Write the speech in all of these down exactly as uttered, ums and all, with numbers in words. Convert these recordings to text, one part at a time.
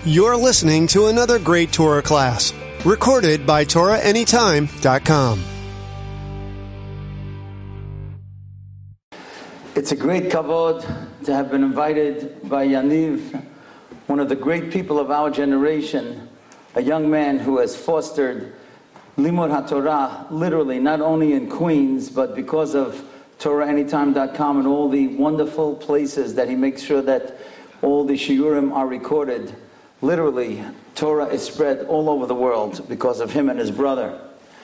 You're listening to another great Torah class, recorded by Torah Anytime dot com. It's a great kavod to have been invited by Yaniv, one of the great people of our generation, a young man who has fostered Limud HaTorah, literally, not only in Queens, but because of Torah Anytime dot com and all the wonderful places that he makes sure that all the shiurim are recorded. Literally, Torah is spread all over the world because of him and his brother.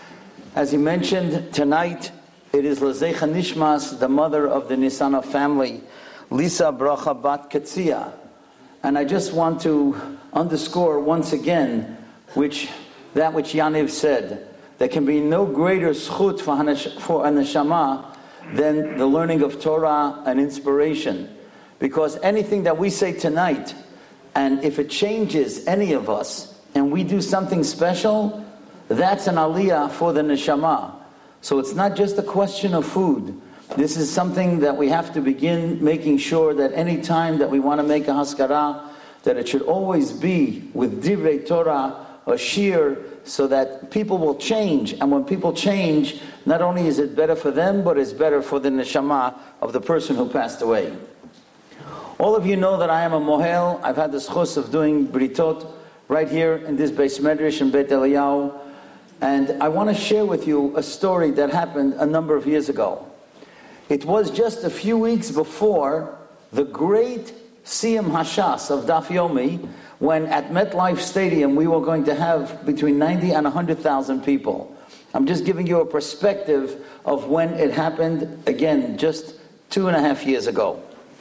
As he mentioned, tonight it is L'Zecha Nishmas, the mother of the Nisanov family, Lisa Bracha Bat Ketzia. And I just want to underscore once again which that which Yaniv said. There can be no greater schut for a neshama than the learning of Torah and inspiration. Because anything that we say tonight, and if it changes any of us, and we do something special, that's an aliyah for the neshama. So it's not just a question of food. This is something that we have to begin making sure that any time that we want to make a haskara, that it should always be with divrei Torah, a shir, so that people will change. And when people change, not only is it better for them, but it's better for the neshama of the person who passed away. All of you know that I am a mohel. I've had the schus of doing britot right here in this Beis Medrash in Beit Eliyahu. And I want to share with you a story that happened a number of years ago. It was just a few weeks before the great Siyum Hashas of Daf Yomi, when at MetLife Stadium we were going to have between ninety and one hundred thousand people. I'm just giving you a perspective of when it happened, again, just two and a half years ago.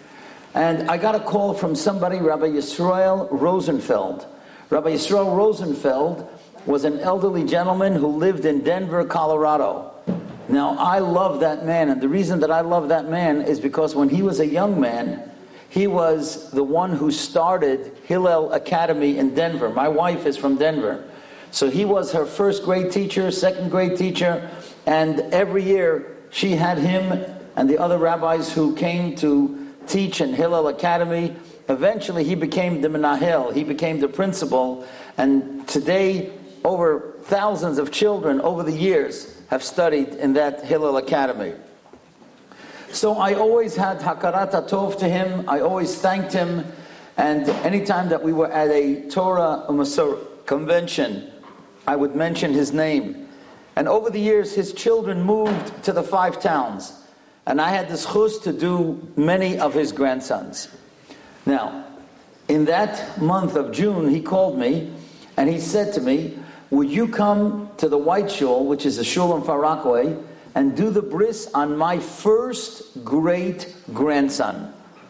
And I got a call from somebody, Rabbi Yisrael Rosenfeld. Rabbi Yisrael Rosenfeld was an elderly gentleman who lived in Denver, Colorado. Now, I love that man, and the reason that I love that man is because when he was a young man, he was the one who started Hillel Academy in Denver. My wife is from Denver. So he was her first grade teacher, second grade teacher, and every year she had him and the other rabbis who came to teach in Hillel Academy. Eventually he became the menahel, he became the principal, and today over thousands of children over the years have studied in that Hillel Academy. So I always had hakarat hatov to him, I always thanked him, and anytime that we were at a Torah Umasor convention, I would mention his name. And over the years his children moved to the five towns. And I had the schus to do many of his grandsons. Now, in that month of June, he called me and he said to me, would you come to the White Shul, which is a shul in Far Rockaway, and do the bris on my first great grandson?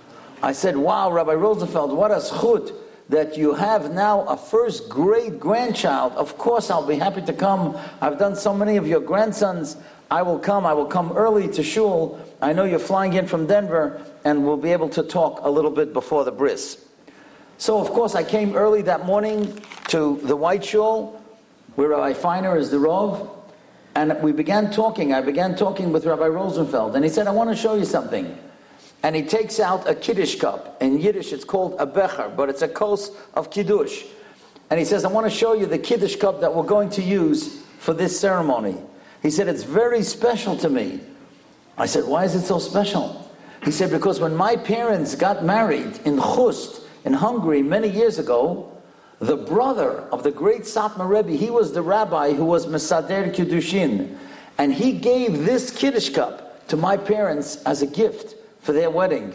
I said, wow, Rabbi Rosenfeld, what a schut that you have now a first great grandchild. Of course, I'll be happy to come. I've done so many of your grandsons. I will come. I will come early to shul. I know you're flying in from Denver, and we'll be able to talk a little bit before the bris. So, of course, I came early that morning to the White Shul, where Rabbi Feiner is the Rov, and we began talking. I began talking with Rabbi Rosenfeld, and he said, I want to show you something. And he takes out a Kiddush cup. In Yiddish, it's called a becher, but it's a kos of Kiddush. And he says, I want to show you the Kiddush cup that we're going to use for this ceremony. He said, it's very special to me. I said, why is it so special? He said, because when my parents got married in Chust, in Hungary, many years ago, the brother of the great Satmar Rebbe, he was the rabbi who was Mesader Kiddushin. And he gave this Kiddush cup to my parents as a gift for their wedding.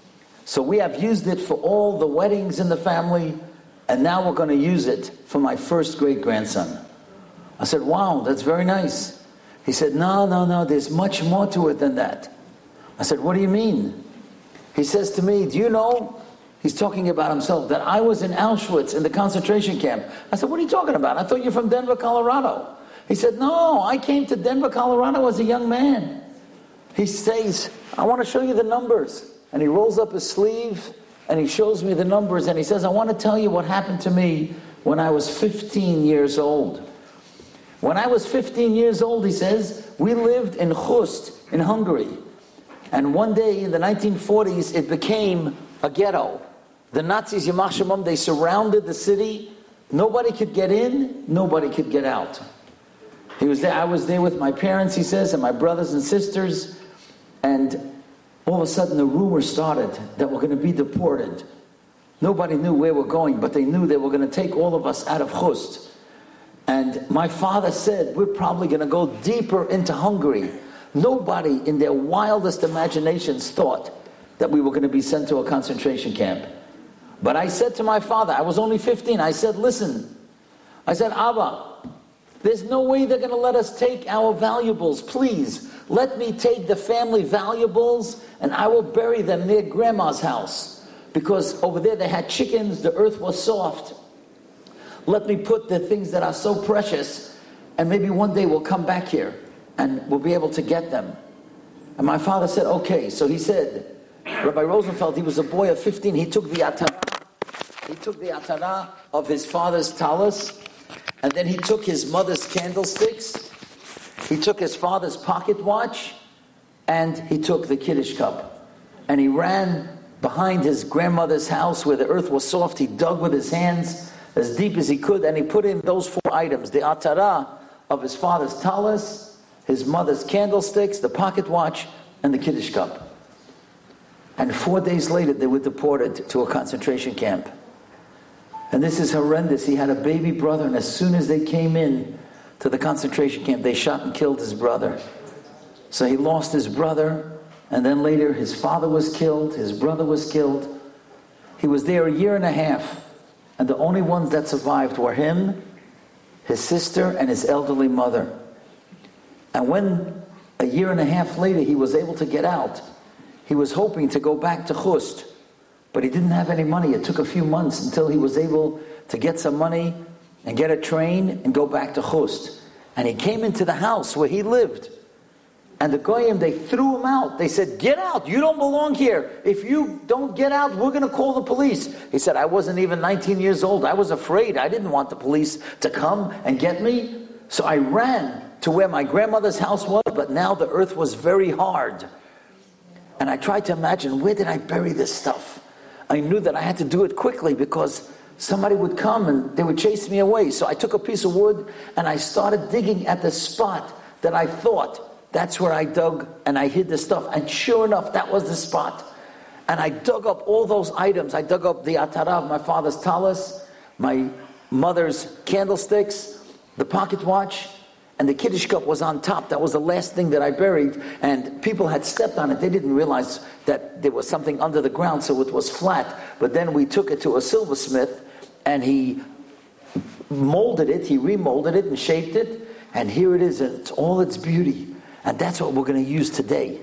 So we have used it for all the weddings in the family, and now we're going to use it for my first great-grandson. I said, wow, that's very nice. He said, no, no, no, there's much more to it than that. I said, what do you mean? He says to me, do you know, he's talking about himself, that I was in Auschwitz in the concentration camp. I said, what are you talking about? I thought you're from Denver, Colorado. He said, no, I came to Denver, Colorado as a young man. He says, I want to show you the numbers. And he rolls up his sleeve and he shows me the numbers and he says, I want to tell you what happened to me when I was fifteen years old. When I was fifteen years old, he says, we lived in Chust, in Hungary. And one day in the nineteen forties, it became a ghetto. The Nazis, Yamach Shemam, they surrounded the city. Nobody could get in, nobody could get out. He was there. I was there with my parents, he says, and my brothers and sisters. And all of a sudden the rumor started that we're going to be deported. Nobody knew where we're going, but they knew they were going to take all of us out of Khust. And my father said, we're probably going to go deeper into Hungary. Nobody in their wildest imaginations thought that we were going to be sent to a concentration camp. But I said to my father, I was only fifteen, I said, listen, I said, Abba, there's no way they're going to let us take our valuables. Please, let me take the family valuables and I will bury them near Grandma's house. Because over there they had chickens, the earth was soft. Let me put the things that are so precious, and maybe one day we'll come back here and we'll be able to get them. And my father said, okay. So he said, Rabbi Rosenfeld, he was a boy of fifteen, he took the atara, he took the atara of his father's talus, and then he took his mother's candlesticks, he took his father's pocket watch, and he took the Kiddush cup. And he ran behind his grandmother's house where the earth was soft. He dug with his hands as deep as he could, and he put in those four items, the atara of his father's talus, his mother's candlesticks, the pocket watch, and the Kiddush cup. And four days later, they were deported to a concentration camp. And this is horrendous. He had a baby brother, and as soon as they came in to the concentration camp, they shot and killed his brother. So he lost his brother, and then later his father was killed, his brother was killed. He was there a year and a half, and the only ones that survived were him, his sister, and his elderly mother. And when a year and a half later he was able to get out, he was hoping to go back to Khust, but he didn't have any money. It took a few months until he was able to get some money and get a train and go back to Khust. And he came into the house where he lived. And the Goyim, they threw him out. They said, get out, you don't belong here. If you don't get out, we're going to call the police. He said, I wasn't even nineteen years old. I was afraid. I didn't want the police to come and get me. So I ran to where my grandmother's house was, but now the earth was very hard. And I tried to imagine, where did I bury this stuff? I knew that I had to do it quickly because somebody would come and they would chase me away. So I took a piece of wood and I started digging at the spot that I thought, that's where I dug, and I hid the stuff. And sure enough, that was the spot. And I dug up all those items. I dug up the atara of my father's talus, my mother's candlesticks, the pocket watch, and the Kiddush cup was on top. That was the last thing that I buried. And people had stepped on it. They didn't realize that there was something under the ground, so it was flat. But then we took it to a silversmith, and he molded it, he remolded it and shaped it. And here it is, and it's all its beauty. And that's what we're going to use today.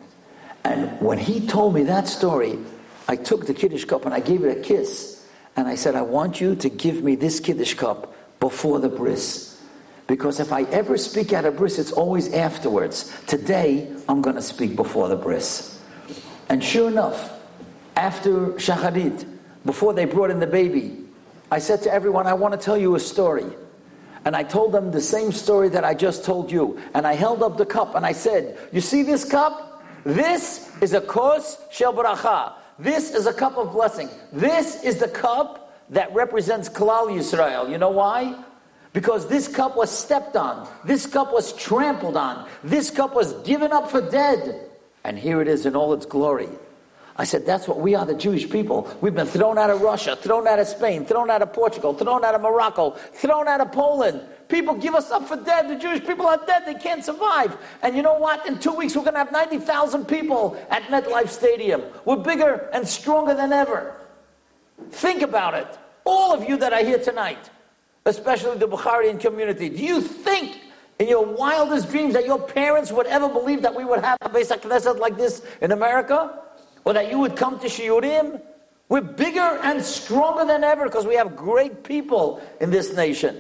And when he told me that story, I took the Kiddush cup and I gave it a kiss. And I said, I want you to give me this Kiddush cup before the bris. Because if I ever speak at a bris, it's always afterwards. Today, I'm going to speak before the bris. And sure enough, after Shacharit, before they brought in the baby, I said to everyone, I want to tell you a story. And I told them the same story that I just told you. And I held up the cup and I said, you see this cup? This is a kos shel bracha. This is a cup of blessing. This is the cup that represents Klal Yisrael. You know why? Because this cup was stepped on. This cup was trampled on. This cup was given up for dead. And here it is in all its glory. I said, that's what we are, the Jewish people. We've been thrown out of Russia, thrown out of Spain, thrown out of Portugal, thrown out of Morocco, thrown out of Poland. People give us up for dead. The Jewish people are dead. They can't survive. And you know what? In two weeks, we're going to have ninety thousand people at MetLife Stadium. We're bigger and stronger than ever. Think about it. All of you that are here tonight, especially the Bukharian community, do you think in your wildest dreams that your parents would ever believe that we would have a Beis HaKnesset like this in America? Or that you would come to Shiurim? We're bigger and stronger than ever because we have great people in this nation.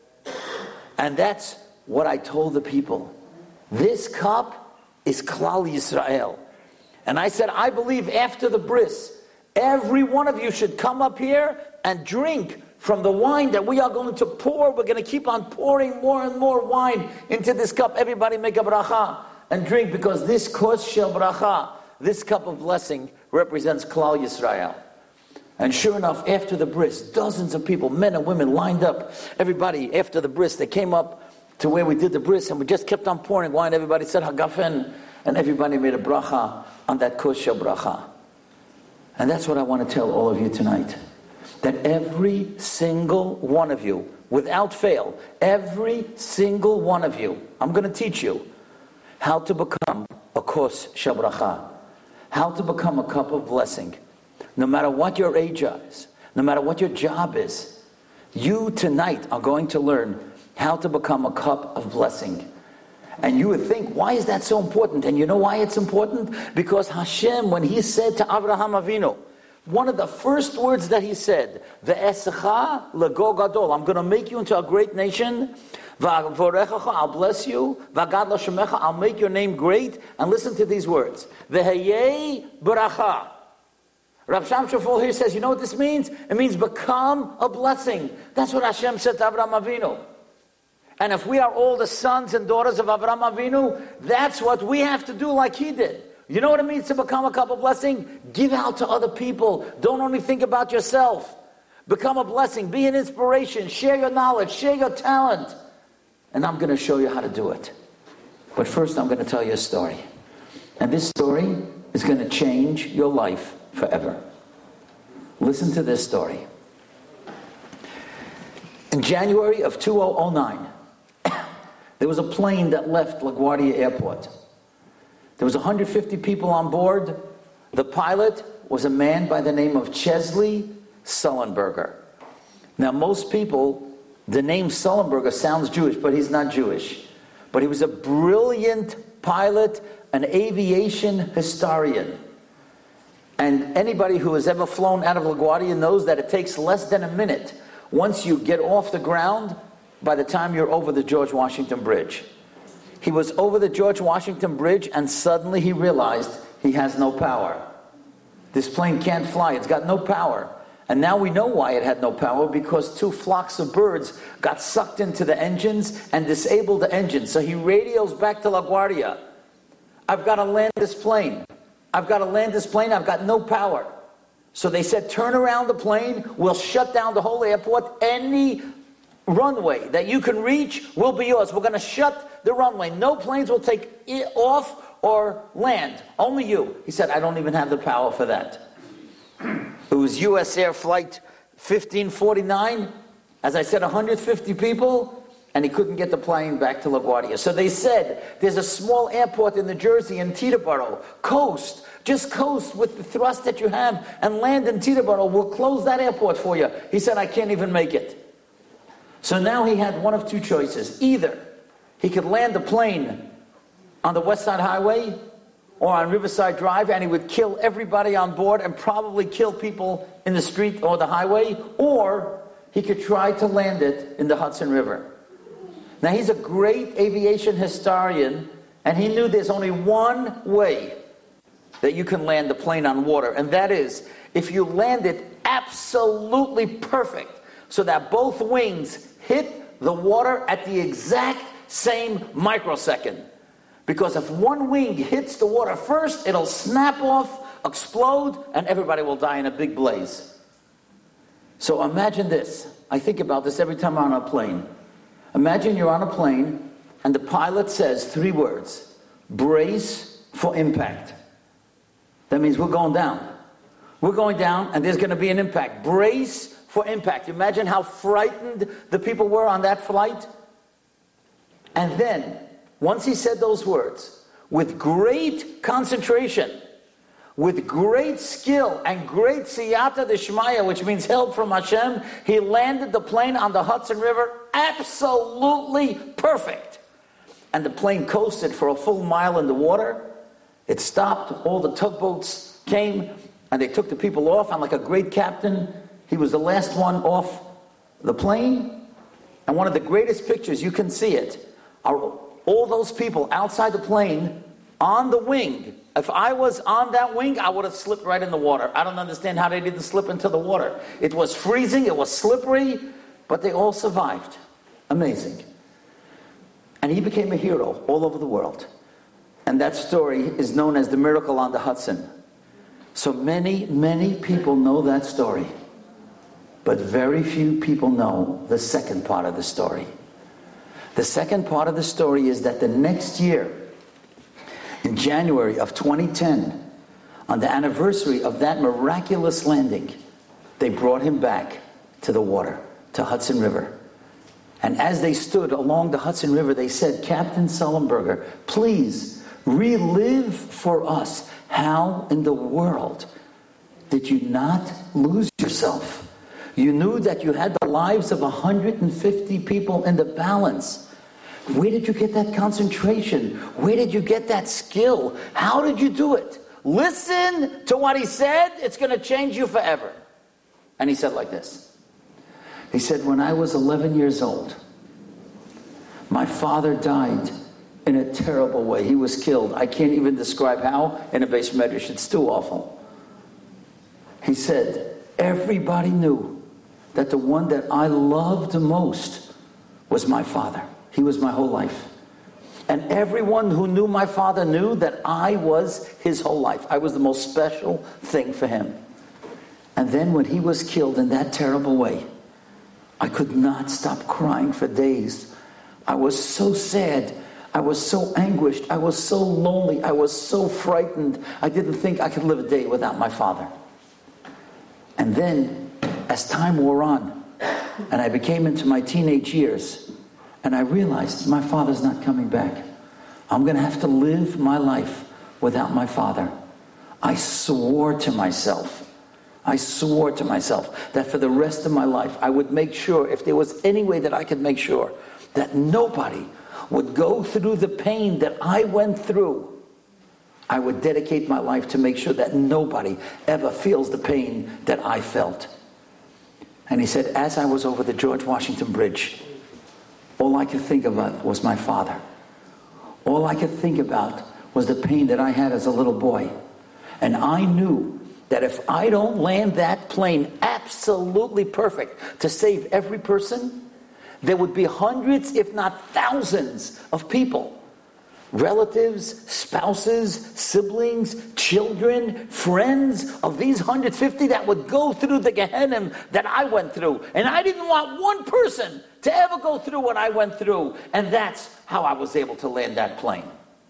And that's what I told the people. This cup is Klal Yisrael. And I said, I believe after the bris, every one of you should come up here and drink from the wine that we are going to pour. We're going to keep on pouring more and more wine into this cup. Everybody make a bracha and drink, because this kos shel bracha, this cup of blessing, represents Klal Yisrael. And sure enough, after the bris, dozens of people, men and women, lined up. Everybody, after the bris, they came up to where we did the bris, and we just kept on pouring wine. Everybody said Hagafen, and everybody made a bracha on that kosher bracha. And that's what I want to tell all of you tonight. That every single one of you, without fail, every single one of you, I'm going to teach you how to become a kos shel bracha, how to become a cup of blessing. No matter what your age is, no matter what your job is, you tonight are going to learn how to become a cup of blessing. And you would think, why is that so important? And you know why it's important? Because Hashem, when He said to Avraham Avinu, one of the first words that He said, Ve'esecha lego gadol, I'm going to make you into a great nation. Va'vorechacha, I'll bless you. Va'gad l'shemecha, I'll make your name great. And listen to these words. Ve'heyei baracha. Rav Sham Shafol here says, you know what this means? It means become a blessing. That's what Hashem said to Avraham Avinu. And if we are all the sons and daughters of Avraham Avinu, that's what we have to do like he did. You know what it means to become a cup of blessing? Give out to other people. Don't only think about yourself. Become a blessing. Be an inspiration. Share your knowledge. Share your talent. And I'm going to show you how to do it. But first I'm going to tell you a story. And this story is going to change your life forever. Listen to this story. In January of two thousand nine, there was a plane that left LaGuardia Airport. There was one hundred fifty people on board. The pilot was a man by the name of Chesley Sullenberger. Now most people, the name Sullenberger sounds Jewish, but he's not Jewish. But he was a brilliant pilot, an aviation historian. And anybody who has ever flown out of LaGuardia knows that it takes less than a minute once you get off the ground by the time you're over the George Washington Bridge. He was over the George Washington Bridge and suddenly he realized he has no power. This plane can't fly, it's got no power. And now we know why it had no power, because two flocks of birds got sucked into the engines and disabled the engines. So he radios back to LaGuardia. I've got to land this plane. I've got to land this plane, I've got no power. So they said, turn around the plane, we'll shut down the whole airport. Any runway that you can reach will be yours. We're going to shut the runway. No planes will take it off or land. Only you. He said, I don't even have the power for that. It was U S Air Flight fifteen forty-nine. As I said, one hundred fifty people. And he couldn't get the plane back to LaGuardia. So they said, there's a small airport in New Jersey, in Teterboro. Coast. Just coast with the thrust that you have and land in Teterboro. We'll close that airport for you. He said, I can't even make it. So now he had one of two choices. Either he could land the plane on the West Side Highway or on Riverside Drive, and he would kill everybody on board and probably kill people in the street or the highway, or he could try to land it in the Hudson River. Now he's a great aviation historian, and he knew there's only one way that you can land the plane on water, and that is if you land it absolutely perfect so that both wings hit the water at the exact same microsecond. Because if one wing hits the water first, it'll snap off, explode, and everybody will die in a big blaze. So imagine this. I think about this every time I'm on a plane. Imagine you're on a plane and the pilot says three words: brace for impact. That means we're going down. We're going down and there's going to be an impact. Brace for impact. Imagine how frightened the people were on that flight. And then, once he said those words, with great concentration, with great skill and great siyata d'shmaya, which means help from Hashem, he landed the plane on the Hudson River absolutely perfect. And the plane coasted for a full mile in the water. It stopped, all the tugboats came, and they took the people off. And like a great captain, he was the last one off the plane. And one of the greatest pictures, you can see it, are all those people outside the plane on the wing. If I was on that wing, I would have slipped right in the water. I don't understand how they didn't slip into the water. It was freezing, it was slippery, but they all survived. Amazing. And he became a hero all over the world. And that story is known as the Miracle on the Hudson. So many, many people know that story. But very few people know the second part of the story. The second part of the story is that the next year, in January of twenty ten, on the anniversary of that miraculous landing, they brought him back to the water, to Hudson River. And as they stood along the Hudson River, they said, Captain Sullenberger, please relive for us how in the world did you not lose yourself? You knew that you had the lives of one hundred fifty people in the balance. Where did you get that concentration? Where did you get that skill? How did you do it? Listen to what he said. It's going to change you forever. And he said like this. He said, when I was eleven years old, my father died in a terrible way. He was killed. I can't even describe how in a Beis Medrash. It's too awful. He said, everybody knew that the one that I loved the most was my father. He was my whole life. And everyone who knew my father knew that I was his whole life. I was the most special thing for him. And then when he was killed in that terrible way, I could not stop crying for days. I was so sad. I was so anguished. I was so lonely. I was so frightened. I didn't think I could live a day without my father. And then, as time wore on, and I became into my teenage years, and I realized my father's not coming back. I'm going to have to live my life without my father. I swore to myself, I swore to myself that for the rest of my life, I would make sure, if there was any way that I could make sure, that nobody would go through the pain that I went through. I would dedicate my life to make sure that nobody ever feels the pain that I felt. And he said, as I was over the George Washington Bridge, all I could think about was my father. All I could think about was the pain that I had as a little boy. And I knew that if I don't land that plane absolutely perfect to save every person, there would be hundreds, if not thousands, of people, relatives, spouses, siblings, children, friends of these one hundred fifty that would go through the Gehenna that I went through. And I didn't want one person to ever go through what I went through. And that's how I was able to land that plane.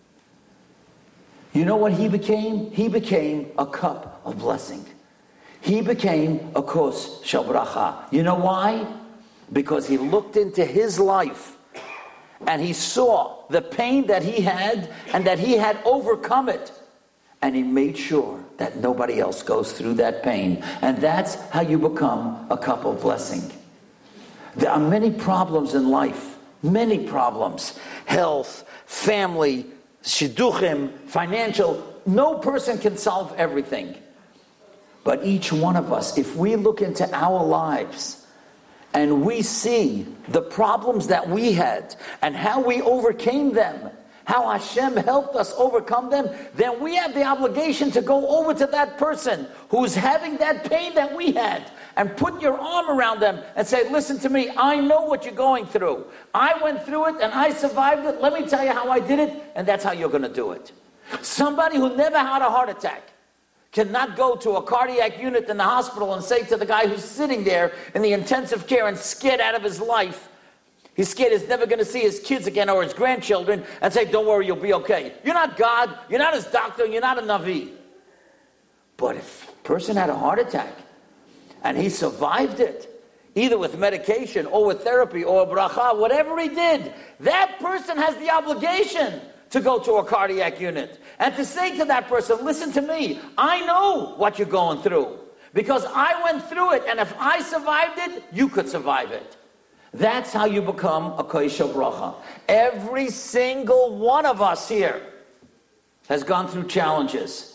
You know what he became? He became a cup of blessing. He became a kos shel bracha. You know why? Because he looked into his life and he saw the pain that he had and that he had overcome it. And he made sure that nobody else goes through that pain. And that's how you become a cup of blessing. There are many problems in life. Many problems. Health, family, shidduchim, financial. No person can solve everything. But each one of us, if we look into our lives and we see the problems that we had and how we overcame them, how Hashem helped us overcome them, then we have the obligation to go over to that person who's having that pain that we had and put your arm around them and say, listen to me, I know what you're going through. I went through it and I survived it. Let me tell you how I did it, and that's how you're going to do it. Somebody who never had a heart attack cannot go to a cardiac unit in the hospital and say to the guy who's sitting there in the intensive care and scared out of his life, he's scared he's never going to see his kids again or his grandchildren, and say, don't worry, you'll be okay. You're not God, you're not his doctor, you're not a Navi. But if a person had a heart attack and he survived it, either with medication or with therapy or bracha, whatever he did, that person has the obligation to go to a cardiac unit and to say to that person, listen to me, I know what you're going through because I went through it, and if I survived it, you could survive it. That's how you become a kos shel bracha. Every single one of us here has gone through challenges.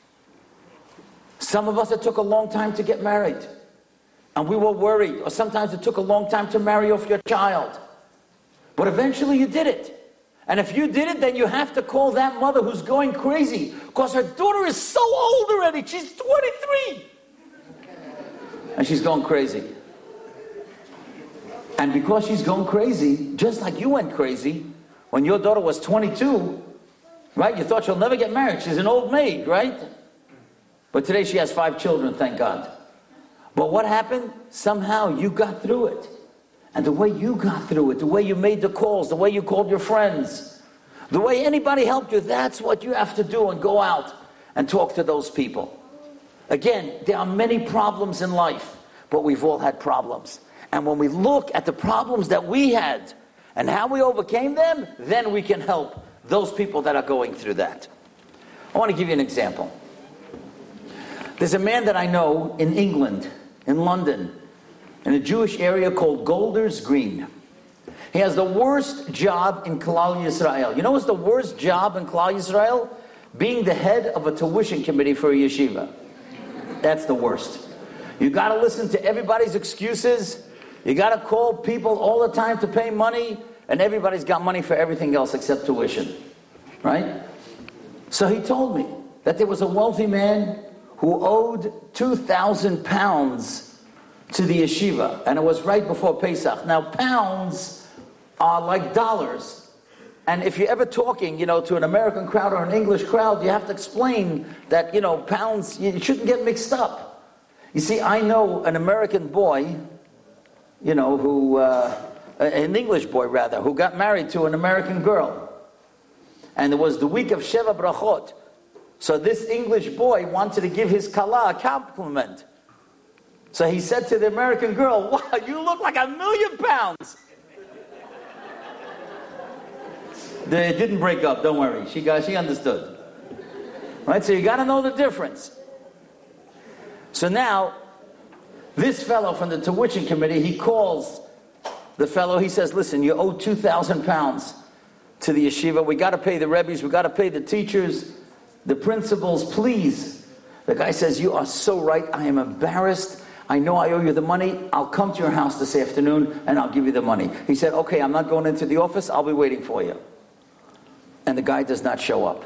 Some of us, it took a long time to get married, and we were worried, or sometimes it took a long time to marry off your child. But eventually you did it. And if you did it, then you have to call that mother who's going crazy because her daughter is so old already. She's twenty-three. And she's going crazy. And because she's going crazy, just like you went crazy when your daughter was twenty-two, right? You thought she'll never get married. She's an old maid, right? But today she has five children, thank God. But what happened? Somehow you got through it. And the way you got through it, the way you made the calls, the way you called your friends, the way anybody helped you, that's what you have to do, and go out and talk to those people. Again, there are many problems in life, but we've all had problems. And when we look at the problems that we had and how we overcame them, then we can help those people that are going through that. I want to give you an example. There's a man that I know in England, in London, in a Jewish area called Golders Green. He has the worst job in Klal Yisrael. You know what's the worst job in Klal Yisrael? Being the head of a tuition committee for a yeshiva. That's the worst. You got to listen to everybody's excuses. You got to call people all the time to pay money, and everybody's got money for everything else except tuition. Right? So he told me that there was a wealthy man who owed two thousand pounds to the yeshiva, and it was right before Pesach. Now, pounds are like dollars. And if you're ever talking, you know, to an American crowd or an English crowd, you have to explain that, you know, pounds, you shouldn't get mixed up. You see, I know an American boy, you know, who, uh, an English boy rather, who got married to an American girl. And it was the week of Sheva Brachot. So this English boy wanted to give his kala a compliment. So he said to the American girl, "Wow, you look like a million pounds." They didn't break up, don't worry. She got, she understood. Right? So you got to know the difference. So now, this fellow from the tuition committee, he calls the fellow, he says, "Listen, you owe two thousand pounds to the yeshiva. We got to pay the rebbes, we got to pay the teachers, the principals, please." The guy says, "You are so right. I am embarrassed. I know I owe you the money. I'll come to your house this afternoon and I'll give you the money." He said, "Okay, I'm not going into the office. I'll be waiting for you." And the guy does not show up.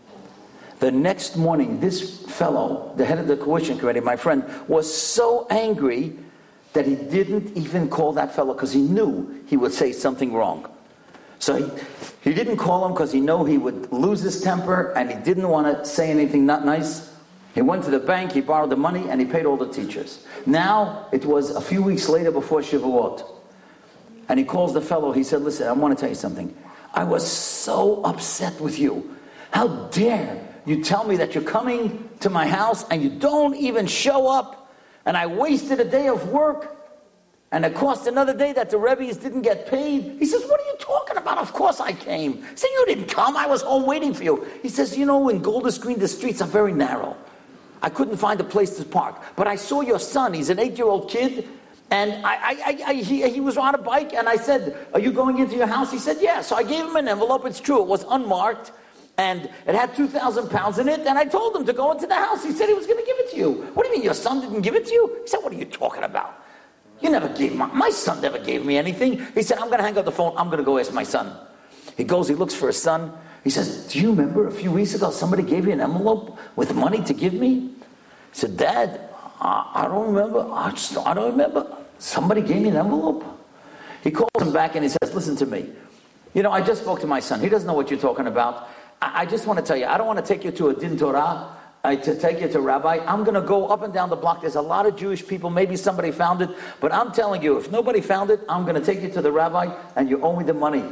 The next morning, this fellow, the head of the tuition committee, my friend, was so angry that he didn't even call that fellow because he knew he would say something wrong. So he, he didn't call him because he knew he would lose his temper, and he didn't want to say anything not nice. He went to the bank, he borrowed the money, and he paid all the teachers. Now, it was a few weeks later before Shavuot. And he calls the fellow, he said, "Listen, I want to tell you something. I was so upset with you. How dare you tell me that you're coming to my house and you don't even show up, and I wasted a day of work, and it cost another day that the Rebbe's didn't get paid." He says, "What are you talking about? Of course I came." He said, "You didn't come. I was home waiting for you." He says, "You know, in Golders Green, the streets are very narrow. I couldn't find a place to park. But I saw your son. He's an eight-year-old kid. And I, I, I, he, he was on a bike, and I said, 'Are you going into your house?' He said, 'Yeah.' So I gave him an envelope. It's true. It was unmarked. And it had two thousand pounds in it. And I told him to go into the house. He said he was going to give it to you." "What do you mean, your son didn't give it to you?" He said, "What are you talking about? You never gave my, my son never gave me anything." He said, "I'm going to hang up the phone. I'm going to go ask my son." He goes, he looks for his son. He says, "Do you remember a few weeks ago somebody gave you an envelope with money to give me?" He said, "Dad, I, I don't remember. I just, I don't remember. Somebody gave me an envelope." He calls him back and he says, "Listen to me. You know, I just spoke to my son. He doesn't know what you're talking about. I, I just want to tell you, I don't want to take you to a din Torah, uh, to take you to a rabbi. I'm going to go up and down the block. There's a lot of Jewish people. Maybe somebody found it. But I'm telling you, if nobody found it, I'm going to take you to the rabbi and you owe me the money."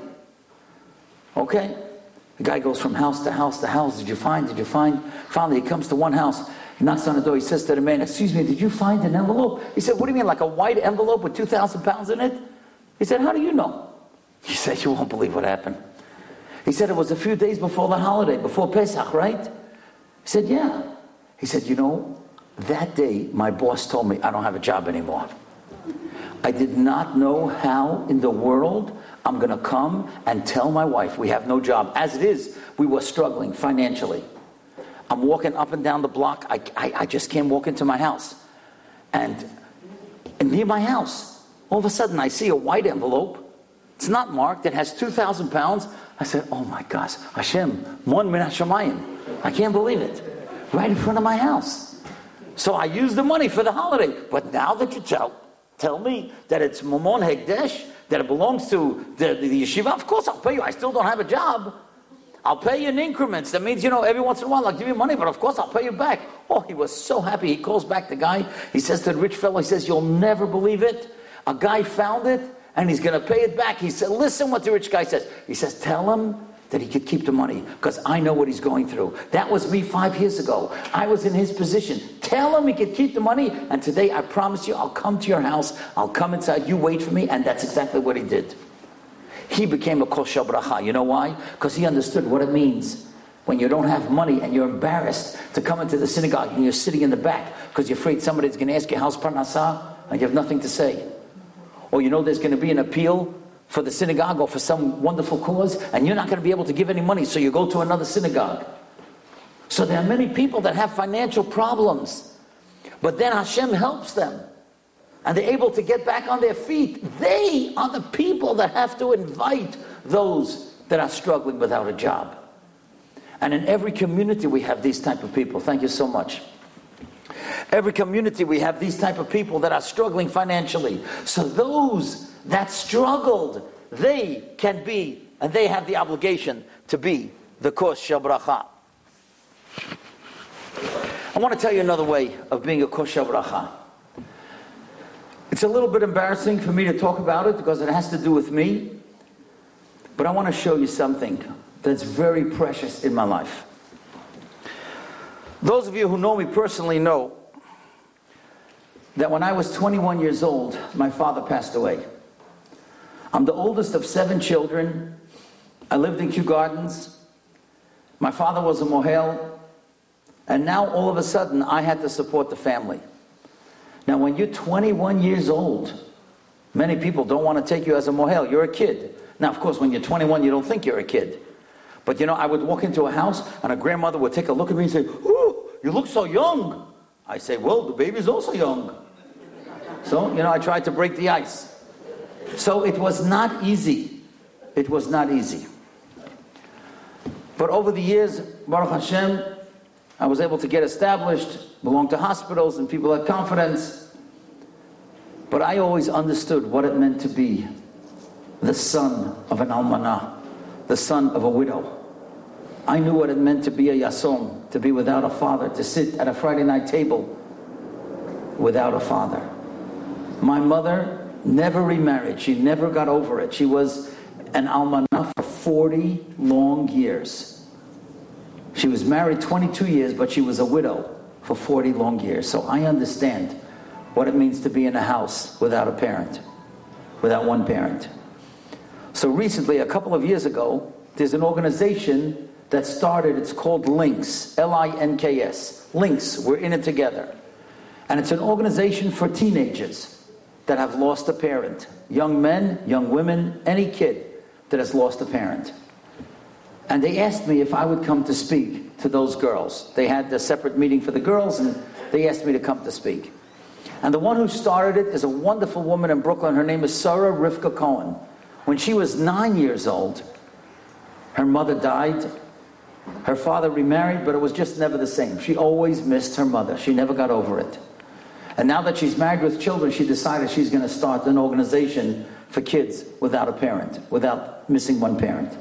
Okay? The guy goes from house to house to house. "Did you find? Did you find?" Finally, he comes to one house. He knocks on the door. He says to the man, "Excuse me, did you find an envelope?" He said, "What do you mean, like a white envelope with two thousand pounds in it?" He said, "How do you know?" He said, "You won't believe what happened." He said, "It was a few days before the holiday, before Pesach, right?" He said, "Yeah." He said, "You know, that day my boss told me I don't have a job anymore. I did not know how in the world I'm going to come and tell my wife we have no job. As it is, we were struggling financially. I'm walking up and down the block. I, I, I just can't walk into my house. And, and near my house, all of a sudden I see a white envelope. It's not marked. It has two thousand pounds. I said, oh my gosh, Hashem, mon min hashamayim. I can't believe it. Right in front of my house. So I used the money for the holiday. But now that you tell, tell me that it's Mamon Hekdesh, that it belongs to the, the, the yeshiva, of course I'll pay you. I still don't have a job. I'll pay you in increments. That means, you know, every once in a while I'll give you money, but of course I'll pay you back. Oh, he was so happy. He calls back the guy. He says to the rich fellow, he says, you'll never believe it. A guy found it and he's going to pay it back. He said, listen what the rich guy says. He says, tell him that he could keep the money because I know what he's going through. That was me five years ago. I was in his position. Tell him he could keep the money, and today I promise you I'll come to your house. I'll come inside. You wait for me. And that's exactly what he did. He became a kosher bracha. You know why? Because he understood what it means when you don't have money and you're embarrassed to come into the synagogue and you're sitting in the back because you're afraid somebody's going to ask you how's parnasah and you have nothing to say. Or you know there's going to be an appeal for the synagogue or for some wonderful cause and you're not going to be able to give any money, so you go to another synagogue. So there are many people that have financial problems, but then Hashem helps them and they're able to get back on their feet. They are the people that have to invite those that are struggling without a job. And in every community we have these type of people. Thank you so much. Every community we have these type of people that are struggling financially. So those that struggled, they can be, and they have the obligation to be the kos shel bracha. I want to tell you another way of being a kos shel bracha. It's a little bit embarrassing for me to talk about it because it has to do with me. But I want to show you something that's very precious in my life. Those of you who know me personally know that when I was twenty-one years old, my father passed away. I'm the oldest of seven children. I lived in Kew Gardens. My father was a mohel. And now all of a sudden I had to support the family. Now when you're twenty-one years old, many people don't want to take you as a mohel. You're a kid. Now of course when you're twenty-one you don't think you're a kid. But you know, I would walk into a house and a grandmother would take a look at me and say, "Ooh, you look so young." I say, "Well, the baby's also young." So, you know, I tried to break the ice. So it was not easy. It was not easy. But over the years, Baruch Hashem, I was able to get established, belong to hospitals, and people had confidence. But I always understood what it meant to be the son of an almanah, the son of a widow. I knew what it meant to be a yasom, to be without a father, to sit at a Friday night table without a father. My mother never remarried. She never got over it. She was an almanah for forty long years. She was married twenty-two years, but she was a widow for forty long years. So I understand what it means to be in a house without a parent, without one parent. So recently, a couple of years ago, there's an organization that started, it's called Links, L I N K S. Links, we're in it together. And it's an organization for teenagers that have lost a parent. Young men, young women, any kid that has lost a parent. And they asked me if I would come to speak to those girls. They had a separate meeting for the girls and they asked me to come to speak. And the one who started it is a wonderful woman in Brooklyn. Her name is Sarah Rivka Cohen. When she was nine years old, her mother died. Her father remarried, but it was just never the same. She always missed her mother. She never got over it. And now that she's married with children, she decided she's going to start an organization for kids without a parent, without missing one parent.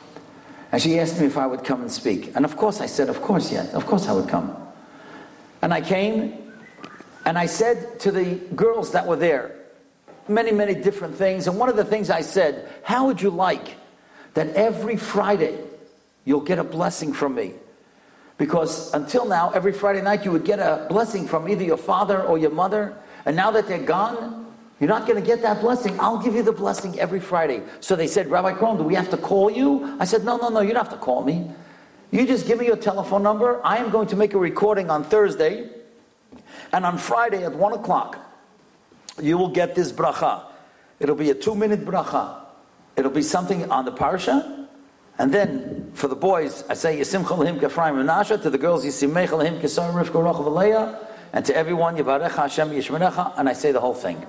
And she asked me if I would come and speak. And of course I said, of course, yes, of course I would come. And I came, and I said to the girls that were there, many, many different things. And one of the things I said, how would you like that every Friday you'll get a blessing from me? Because until now, every Friday night you would get a blessing from either your father or your mother. And now that they're gone, you're not going to get that blessing. I'll give you the blessing every Friday. So they said, Rabbi Krohn, do we have to call you? I said, no, no, no, you don't have to call me. You just give me your telephone number. I am going to make a recording on Thursday. And on Friday at one o'clock, you will get this bracha. It'll be a two-minute bracha. It'll be something on the parsha. And then, for the boys, I say, Yisimcha Lahim K'Ephraim Menashe. To the girls, Yisimcha Lahim K'Sar Rivka Rachel V'Leah. And to everyone, Yivarecha Hashem Yishmerecha. And I say the whole thing.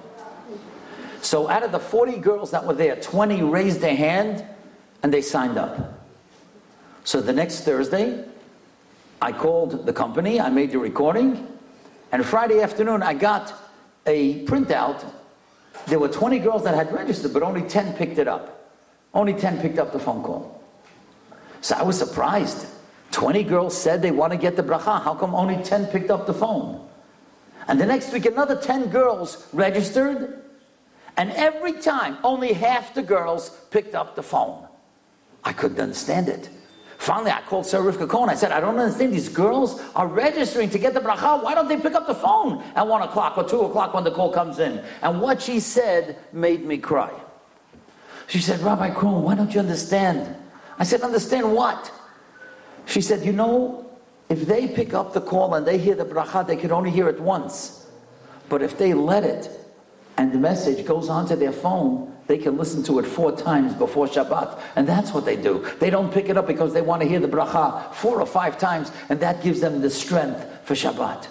So out of the forty girls that were there, twenty raised their hand, and they signed up. So the next Thursday, I called the company, I made the recording, and Friday afternoon, I got a printout. There were twenty girls that had registered, but only ten picked it up. Only ten picked up the phone call. So I was surprised. twenty girls said they want to get the bracha. How come only ten picked up the phone? And the next week, another ten girls registered. And every time, only half the girls picked up the phone. I couldn't understand it. Finally, I called Sarah Rivka Cohen. I said, I don't understand. These girls are registering to get the bracha. Why don't they pick up the phone at one o'clock or two o'clock when the call comes in? And what she said made me cry. She said, Rabbi Krohn, why don't you understand? I said, understand what? She said, you know, if they pick up the call and they hear the bracha, they could only hear it once. But if they let it, and the message goes onto their phone, they can listen to it four times before Shabbat. And that's what they do. They don't pick it up because they want to hear the bracha four or five times, and that gives them the strength for Shabbat.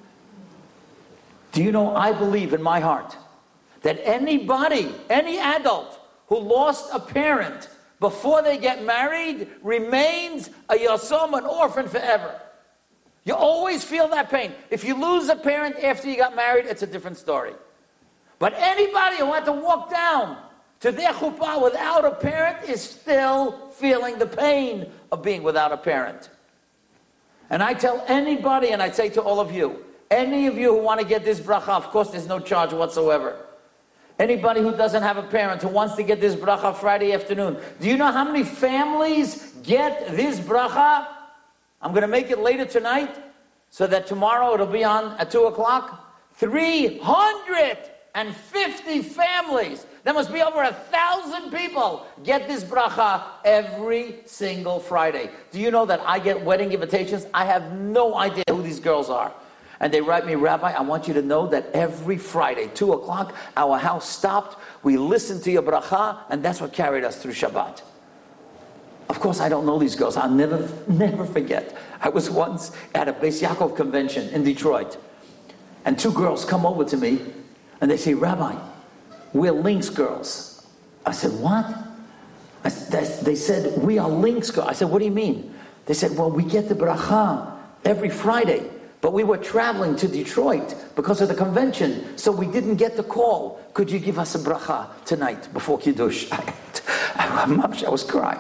Do you know, I believe in my heart that anybody, any adult who lost a parent before they get married remains a yasom, an orphan forever. You always feel that pain. If you lose a parent after you got married, it's a different story. But anybody who had to walk down to their chuppah without a parent is still feeling the pain of being without a parent. And I tell anybody, and I say to all of you, any of you who want to get this bracha, of course there's no charge whatsoever. Anybody who doesn't have a parent who wants to get this bracha Friday afternoon, do you know how many families get this bracha? I'm going to make it later tonight so that tomorrow it'll be on at two o'clock. three hundred fifty families. There must be over a thousand people get this bracha every single Friday. Do you know that I get wedding invitations? I have no idea who these girls are. And they write me, Rabbi, I want you to know that every Friday, two o'clock, our house stopped. We listened to your bracha, and that's what carried us through Shabbat. Of course, I don't know these girls. I'll never, never forget. I was once at a Beis Yaakov convention in Detroit, and two girls come over to me, and they say, Rabbi, we're Links girls. I said, what? I, they said, we are Links girls. I said, what do you mean? They said, well, we get the bracha every Friday, but we were traveling to Detroit because of the convention, so we didn't get the call. Could you give us a bracha tonight before Kiddush? I, I, I was crying.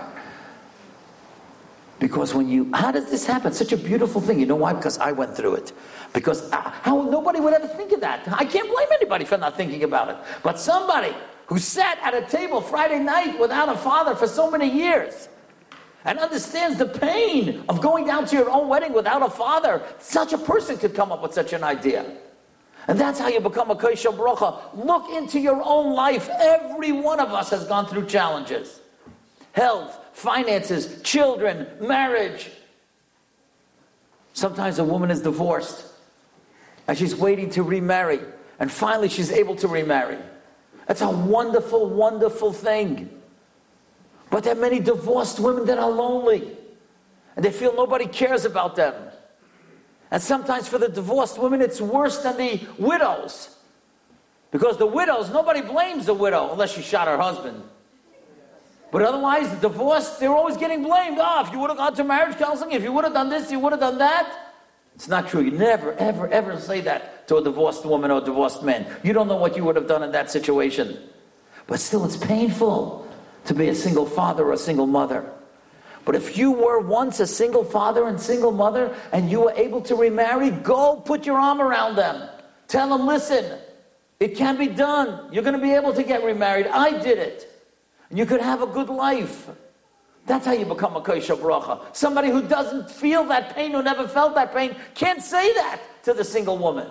Because when you, how does this happen? Such a beautiful thing. You know why? Because I went through it. Because uh, how nobody would ever think of that. I can't blame anybody for not thinking about it. But somebody who sat at a table Friday night without a father for so many years and understands the pain of going down to your own wedding without a father, such a person could come up with such an idea. And that's how you become a Koshel Bracha. Look into your own life. Every one of us has gone through challenges. Health, finances, children, marriage. Sometimes a woman is divorced and she's waiting to remarry, and finally she's able to remarry. That's a wonderful, wonderful thing. But there are many divorced women that are lonely and they feel nobody cares about them. And sometimes for the divorced women it's worse than the widows, because the widows, nobody blames the widow unless she shot her husband. But otherwise, the divorced, they're always getting blamed. Oh, if you would have gone to marriage counseling, if you would have done this, you would have done that. It's not true. You never, ever, ever say that to a divorced woman or a divorced man. You don't know what you would have done in that situation. But still, it's painful to be a single father or a single mother. But if you were once a single father and single mother and you were able to remarry, go put your arm around them. Tell them, listen, it can be done. You're going to be able to get remarried. I did it. And you could have a good life. That's how you become a Koshel Bracha. Somebody who doesn't feel that pain, who never felt that pain, can't say that to the single woman,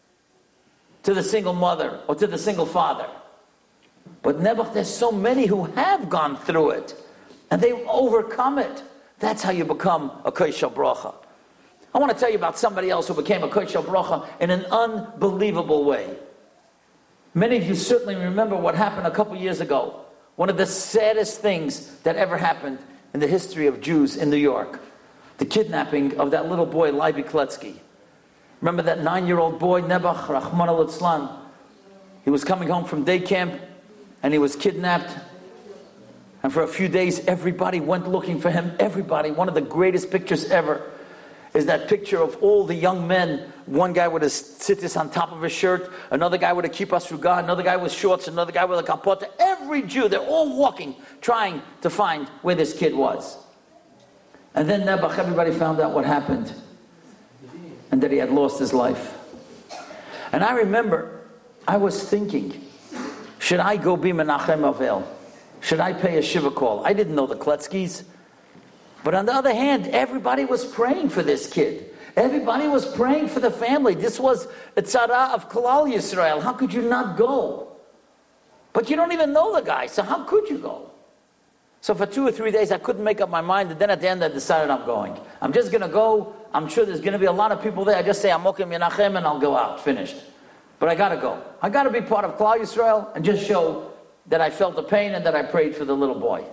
to the single mother, or to the single father. But never, there's so many who have gone through it, and they've overcome it. That's how you become a Koshel Bracha. I want to tell you about somebody else who became a Koshel Bracha in an unbelievable way. Many of you certainly remember what happened a couple years ago. One of the saddest things that ever happened in the history of Jews in New York. The kidnapping of that little boy, Leiby Kletzky. Remember that nine-year-old boy, Nebuch, Rahman al-Islam? He was coming home from day camp, and he was kidnapped. And for a few days, everybody went looking for him. Everybody. One of the greatest pictures ever is that picture of all the young men. One guy with a tzitzis on top of his shirt, another guy with a kippah sruga, another guy with shorts, another guy with a kapota. Every Jew, they're all walking, trying to find where this kid was. And then Nebuch, everybody found out what happened. And that he had lost his life. And I remember, I was thinking, should I go be Menachem Avel? Should I pay a Shiva call? I didn't know the Kletzkys. But on the other hand, everybody was praying for this kid. Everybody was praying for the family. This was a tzara of Klal Yisrael. How could you not go? But you don't even know the guy, so how could you go? So for two or three days, I couldn't make up my mind, and then at the end, I decided I'm going. I'm just going to go. I'm sure there's going to be a lot of people there. I just say, Amokim Menachem, and I'll go out. Finished. But I got to go. I got to be part of Klal Yisrael and just show that I felt the pain and that I prayed for the little boy.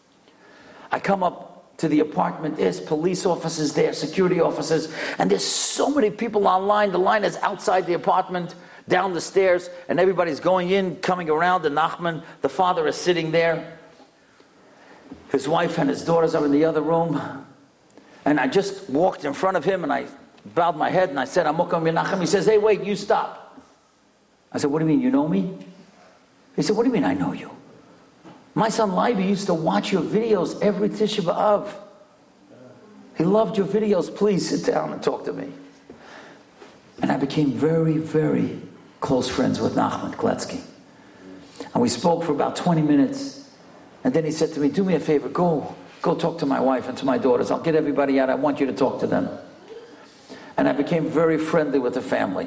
I come up to the apartment. There's police officers there, security officers, and there's so many people online. The line is outside the apartment, down the stairs, and everybody's going in, coming around. And Nachman, the father, is sitting there. His wife and his daughters are in the other room. And I just walked in front of him and I bowed my head and I said, Amokim Menachem. He says, hey, wait, you stop. I said, what do you mean, you know me? He said, what do you mean I know you? My son Leiby used to watch your videos every Tisha B'Av. He loved your videos. Please sit down and talk to me. And I became very, very close friends with Nachman Kletzky. And we spoke for about twenty minutes. And then he said to me, do me a favor, go, go talk to my wife and to my daughters. I'll get everybody out. I want you to talk to them. And I became very friendly with the family.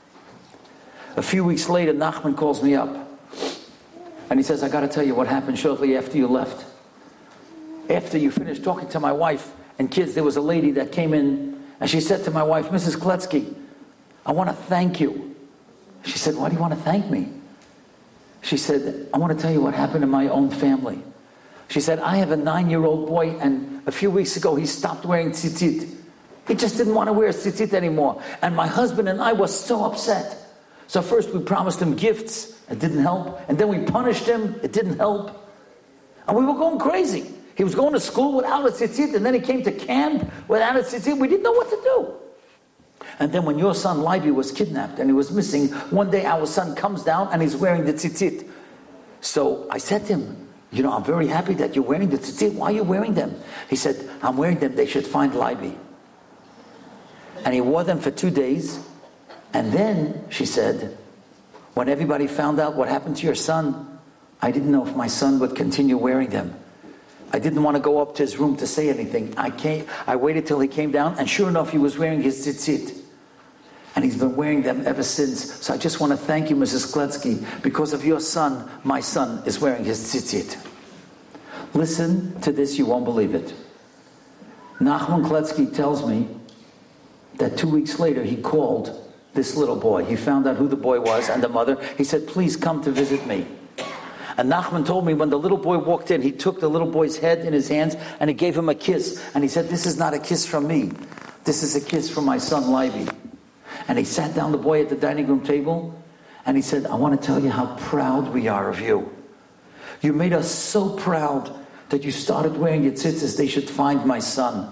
A few weeks later, Nachman calls me up. And he says, I got to tell you what happened shortly after you left. After you finished talking to my wife and kids, there was a lady that came in and she said to my wife, Missus Kletzky, I want to thank you. She said, why do you want to thank me? She said, I want to tell you what happened in my own family. She said, I have a nine-year-old boy, and a few weeks ago he stopped wearing tzitzit. He just didn't want to wear tzitzit anymore. And my husband and I were so upset. So first we promised him gifts. It didn't help. And then we punished him. It didn't help. And we were going crazy. He was going to school without a tzitzit, and then he came to camp without a tzitzit. We didn't know what to do. And then when your son Leiby was kidnapped and he was missing, one day our son comes down and he's wearing the tzitzit. So I said to him, you know, I'm very happy that you're wearing the tzitzit. Why are you wearing them? He said, I'm wearing them. They should find Leiby. And he wore them for two days. And then, she said, when everybody found out what happened to your son, I didn't know if my son would continue wearing them. I didn't want to go up to his room to say anything. I came, I waited till he came down, and sure enough, he was wearing his tzitzit. And he's been wearing them ever since. So I just want to thank you, Missus Kletzky. Because of your son, my son is wearing his tzitzit. Listen to this, you won't believe it. Nachman Kletzky tells me that two weeks later he called this little boy. He found out who the boy was and the mother. He said, please come to visit me. And Nachman told me when the little boy walked in, he took the little boy's head in his hands and he gave him a kiss. And he said, this is not a kiss from me. This is a kiss from my son Leiby. And he sat down the boy at the dining room table and he said, I want to tell you how proud we are of you. You made us so proud that you started wearing your tzitzis. They should find my son.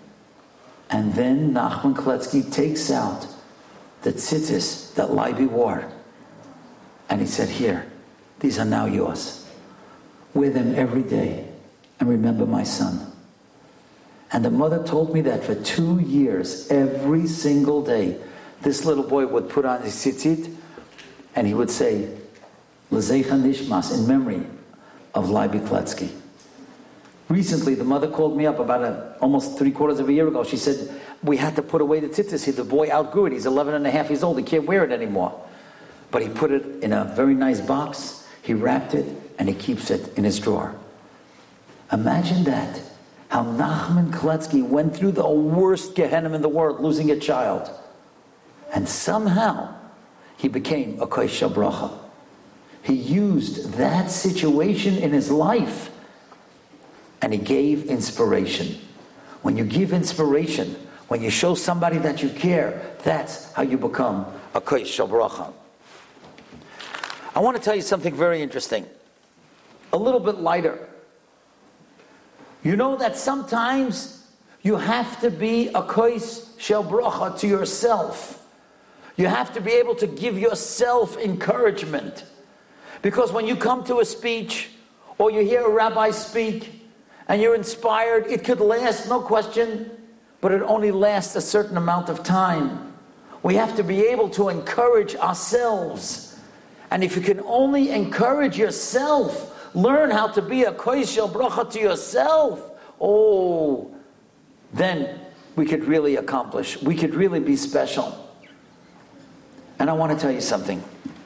And then Nachman Kletzky takes out the tzitzis that Leiby wore. And he said, here, these are now yours. Wear them every day and remember my son. And the mother told me that for two years, every single day, this little boy would put on his tzitzit and he would say, L'zeicha nishmas, in memory of Leiby Kletzky. Recently, the mother called me up about a, almost three quarters of a year ago. She said, we had to put away the tzitzis. The boy outgrew it. He's eleven and a half years old. He can't wear it anymore. But he put it in a very nice box. He wrapped it, and he keeps it in his drawer. Imagine that. How Nachman Kletzky went through the worst Gehenna in the world, losing a child. And somehow, he became a Kosh Bracha. He used that situation in his life, and he gave inspiration. When you give inspiration, when you show somebody that you care, that's how you become a Kosh Bracha. I want to tell you something very interesting. A little bit lighter. You know that sometimes you have to be a Kosh Bracha to yourself. You have to be able to give yourself encouragement. Because when you come to a speech, or you hear a rabbi speak, and you're inspired. It could last, no question, but it only lasts a certain amount of time. We have to be able to encourage ourselves. And if you can only encourage yourself, learn how to be a koish shel bracha to yourself, oh, then we could really accomplish. We could really be special. And I want to tell you something.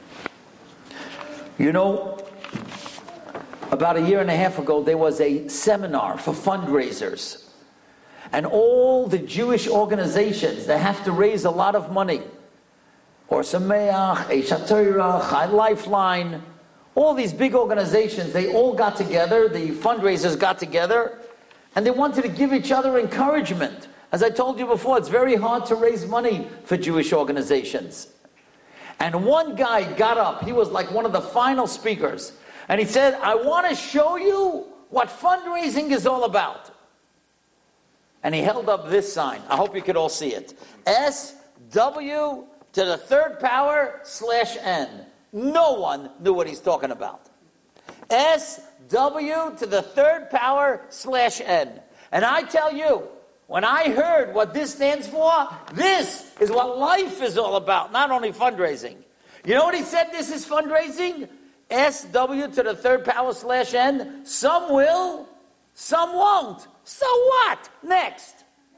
You know, about a year and a half ago, there was a seminar for fundraisers. And all the Jewish organizations that have to raise a lot of money, Or Sameach, Eish HaTorah, Chai Lifeline, all these big organizations, they all got together, the fundraisers got together, and they wanted to give each other encouragement. As I told you before, it's very hard to raise money for Jewish organizations. And one guy got up, he was like one of the final speakers, and he said, I want to show you what fundraising is all about. And he held up this sign. I hope you could all see it. S W to the third power slash N. No one knew what he's talking about. S W to the third power slash N. And I tell you, when I heard what this stands for, this is what life is all about, not only fundraising. You know what he said this is fundraising? S W to the third power slash N. Some will, some won't. So what? Next.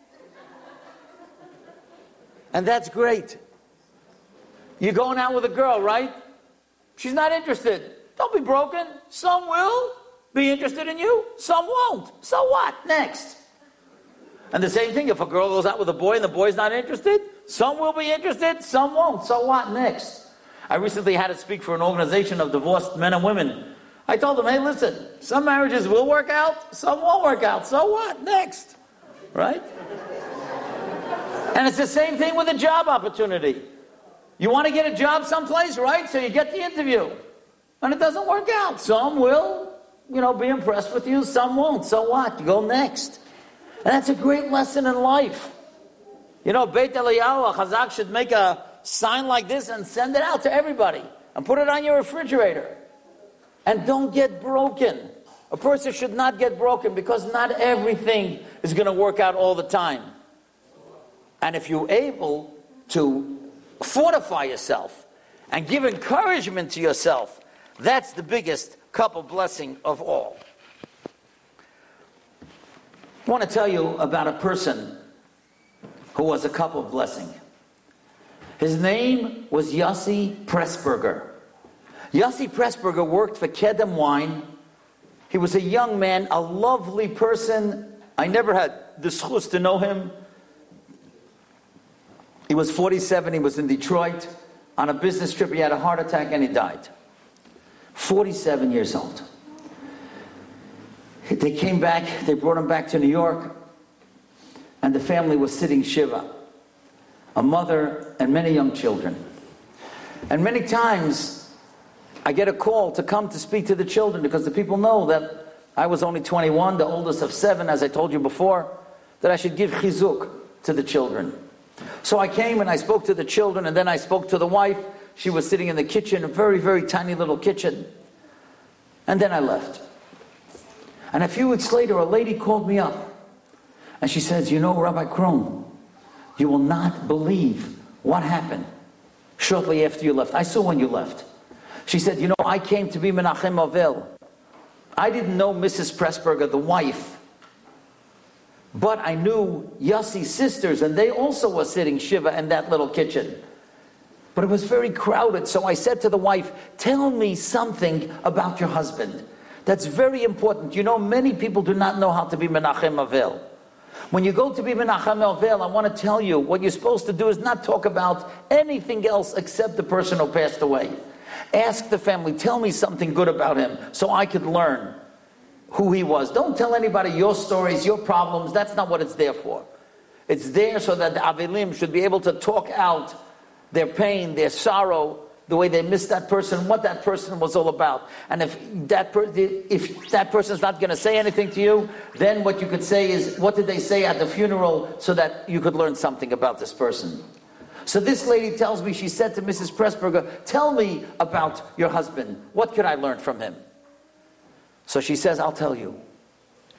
And that's great. You're going out with a girl, right? She's not interested. Don't be broken. Some will be interested in you. Some won't. So what? Next. And the same thing, if a girl goes out with a boy and the boy's not interested, some will be interested, some won't. So what? Next. I recently had to speak for an organization of divorced men and women. I told them, hey, listen, some marriages will work out, some won't work out. So what? Next. Right? And it's the same thing with a job opportunity. You want to get a job someplace, right? So you get the interview. And it doesn't work out. Some will, you know, be impressed with you, some won't. So what? You go next. And that's a great lesson in life. You know, Beit Eliyahu, a Chazak should make a sign like this and send it out to everybody. And put it on your refrigerator. And don't get broken. A person should not get broken because not everything is going to work out all the time. And if you're able to fortify yourself and give encouragement to yourself, that's the biggest couple blessing of all. I want to tell you about a person who was a couple blessing. His name was Yossi Pressburger. Yossi Pressburger worked for Kedem Wine. He was a young man, a lovely person. I never had the schus to know him. He was forty-seven, he was in Detroit. On a business trip, he had a heart attack and he died. forty-seven years old. They came back, they brought him back to New York, and the family was sitting Shiva. A mother and many young children. And many times, I get a call to come to speak to the children because the people know that I was only twenty-one, the oldest of seven, as I told you before, that I should give chizuk to the children. So I came and I spoke to the children, and then I spoke to the wife. She was sitting in the kitchen, a very, very tiny little kitchen. And then I left. And a few weeks later, a lady called me up. And she says, you know, Rabbi Krohn, you will not believe what happened shortly after you left. I saw when you left. She said, you know, I came to be Menachem Avel. I didn't know Missus Pressburger, the wife. But I knew Yossi's sisters, and they also were sitting Shiva in that little kitchen. But it was very crowded, so I said to the wife, tell me something about your husband. That's very important. You know, many people do not know how to be Menachem Avel. When you go to be Menachem Avel, I want to tell you, what you're supposed to do is not talk about anything else except the person who passed away. Ask the family, tell me something good about him, so I could learn who he was. Don't tell anybody your stories, your problems. That's not what it's there for. It's there so that the Avelim should be able to talk out their pain, their sorrow, the way they missed that person, what that person was all about. And if that per- if that person's not going to say anything to you, then what you could say is, what did they say at the funeral, so that you could learn something about this person. So this lady tells me, she said to Missus Pressburger, tell me about your husband. What could I learn from him? So she says, I'll tell you.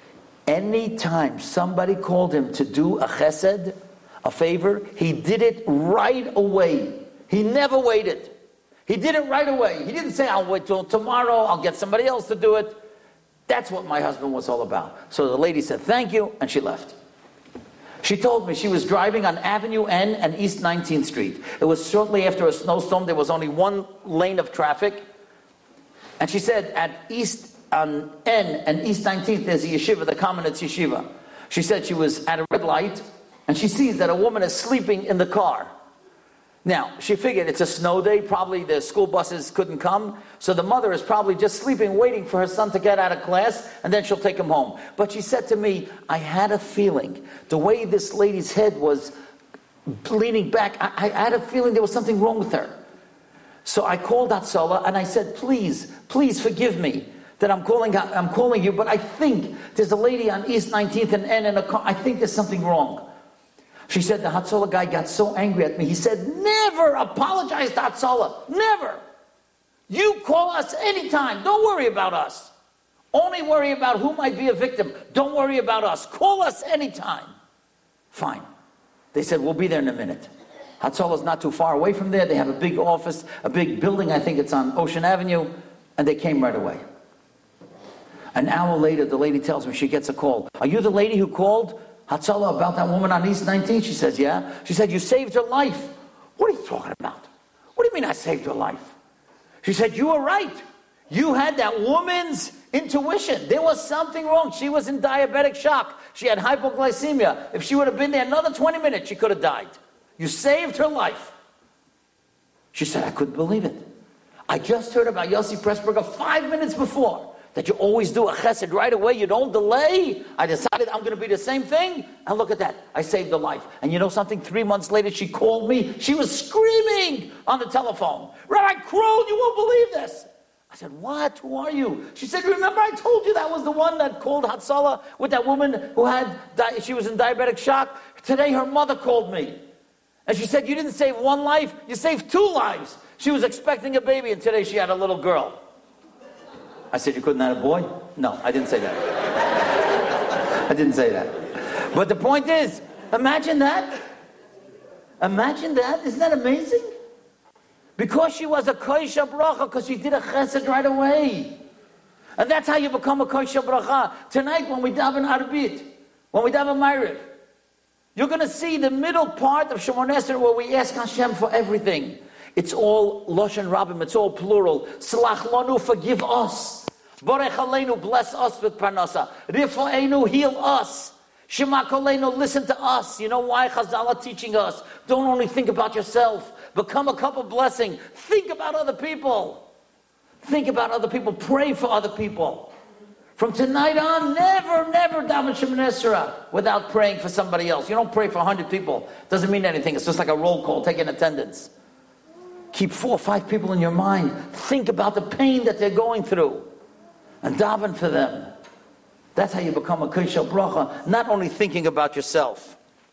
anytime somebody called him to do a chesed, a favor, he did it right away. He never waited. He did it right away. He didn't say, I'll wait till tomorrow, I'll get somebody else to do it. That's what my husband was all about. So the lady said, thank you, and she left. She told me she was driving on Avenue N and East nineteenth Street. It was shortly after a snowstorm. There was only one lane of traffic. And she said, at East on N and East nineteenth, there's a yeshiva, the Kamenetz Yeshiva. She said she was at a red light, and she sees that a woman is sleeping in the car. Now, she figured it's a snow day, probably the school buses couldn't come, so the mother is probably just sleeping, waiting for her son to get out of class, and then she'll take him home. But she said to me, I had a feeling, the way this lady's head was leaning back, I, I had a feeling there was something wrong with her. So I called Hatzalah, and I said, please, please forgive me that I'm calling I'm calling you, but I think there's a lady on East nineteenth and N in a car, I think there's something wrong. She said, the Hatzalah guy got so angry at me. He said, never apologize to Hatzalah. Never. You call us anytime. Don't worry about us. Only worry about who might be a victim. Don't worry about us. Call us anytime. Fine. They said, we'll be there in a minute. Hatzalah's not too far away from there. They have a big office, a big building. I think it's on Ocean Avenue. And they came right away. An hour later, the lady tells me, she gets a call. Are you the lady who called Hatzalah about that woman on East nineteenth? She says, yeah. She said, you saved her life. What are you talking about? What do you mean I saved her life? She said, you were right. You had that woman's intuition. There was something wrong. She was in diabetic shock. She had hypoglycemia. If she would have been there another twenty minutes, she could have died. You saved her life. She said, I couldn't believe it. I just heard about Yossi Pressburger five minutes before. That you always do a chesed right away, you don't delay. I decided I'm going to be the same thing, and look at that, I saved her life. And you know something, three months later she called me, she was screaming on the telephone, Rabbi Kroll, you won't believe this. I said, what, who are you? She said, remember I told you that was the one that called Hatzalah with that woman who had, she was in diabetic shock? Today her mother called me. And she said, you didn't save one life, you saved two lives. She was expecting a baby, and today she had a little girl. I said, you couldn't have a boy? No, I didn't say that. I didn't say that. But the point is, imagine that. Imagine that. Isn't that amazing? Because she was a koisha bracha, because she did a chesed right away. And that's how you become a koisha bracha. Tonight, when we daven Arbit, when we daven Ma'ariv, you're going to see the middle part of Shemoneh Esrei where we ask Hashem for everything. It's all Loshen Rabbim, it's all plural. Slach lanu, forgive us. Borech aleinu, bless us with parnasa. Rifa'enu, heal us. Shema koleinu, listen to us. You know why Chazal are teaching us? Don't only think about yourself. Become a cup of blessing. Think about other people. Think about other people. Pray for other people. From tonight on, never, never daven Shemoneh Esrei without praying for somebody else. You don't pray for one hundred people. Doesn't mean anything. It's just like a roll call, taking attendance. Keep four or five people in your mind. Think about the pain that they're going through. And daven for them. That's how you become a koisha bracha. Not only thinking about yourself.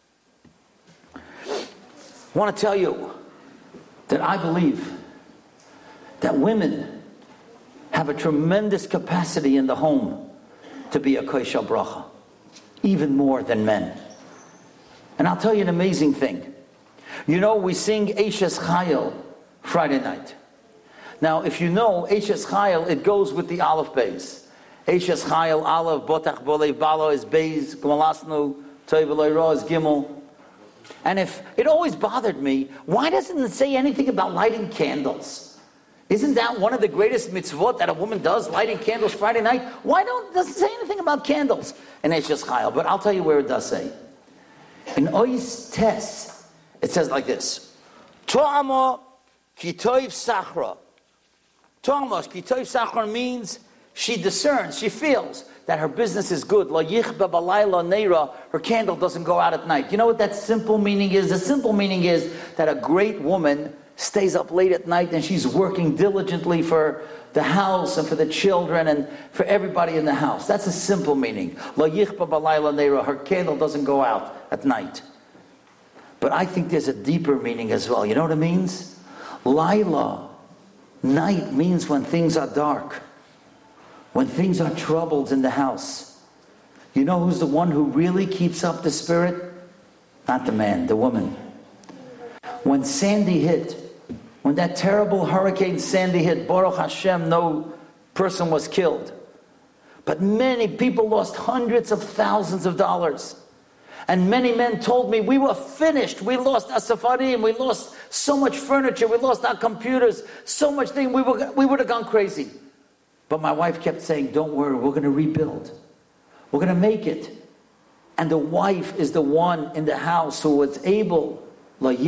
I want to tell you that I believe that women have a tremendous capacity in the home to be a koisha bracha. Even more than men. And I'll tell you an amazing thing. You know, we sing Eishes Chayil Friday night. Now, if you know Eishes Chayil, it goes with the Aleph Beis. Eishes Chayil, Aleph, Botach, Bolev, Balo is Beis, Gmalasnu, Toiv Eloi Ra is Gimel. And if it always bothered me, why doesn't it say anything about lighting candles? Isn't that one of the greatest mitzvot that a woman does, lighting candles Friday night? Why don't does it say anything about candles in Eishes Chayil? But I'll tell you where it does say. In Ois Tes, it says like this: To'amo Kitoiv Sachra. To'amos Kitoiv Sachra means she discerns, she feels that her business is good. La yichba balayla neira, her candle doesn't go out at night. You know what that simple meaning is? The simple meaning is that a great woman stays up late at night and she's working diligently for the house and for the children and for everybody in the house. That's a simple meaning. La yichba balayla neira, her candle doesn't go out at night. But I think there's a deeper meaning as well. You know what it means? Laila, night, means when things are dark. When things are troubled in the house. You know who's the one who really keeps up the spirit? Not the man, the woman. When Sandy hit, when that terrible Hurricane Sandy hit, Baruch Hashem, no person was killed. But many people lost hundreds of thousands of dollars. And many men told me, we were finished. We lost our safarim. We lost so much furniture. We lost our computers. So much thing. We, were, we would have gone crazy. But my wife kept saying, don't worry, we're going to rebuild. We're going to make it. And the wife is the one in the house who was able, when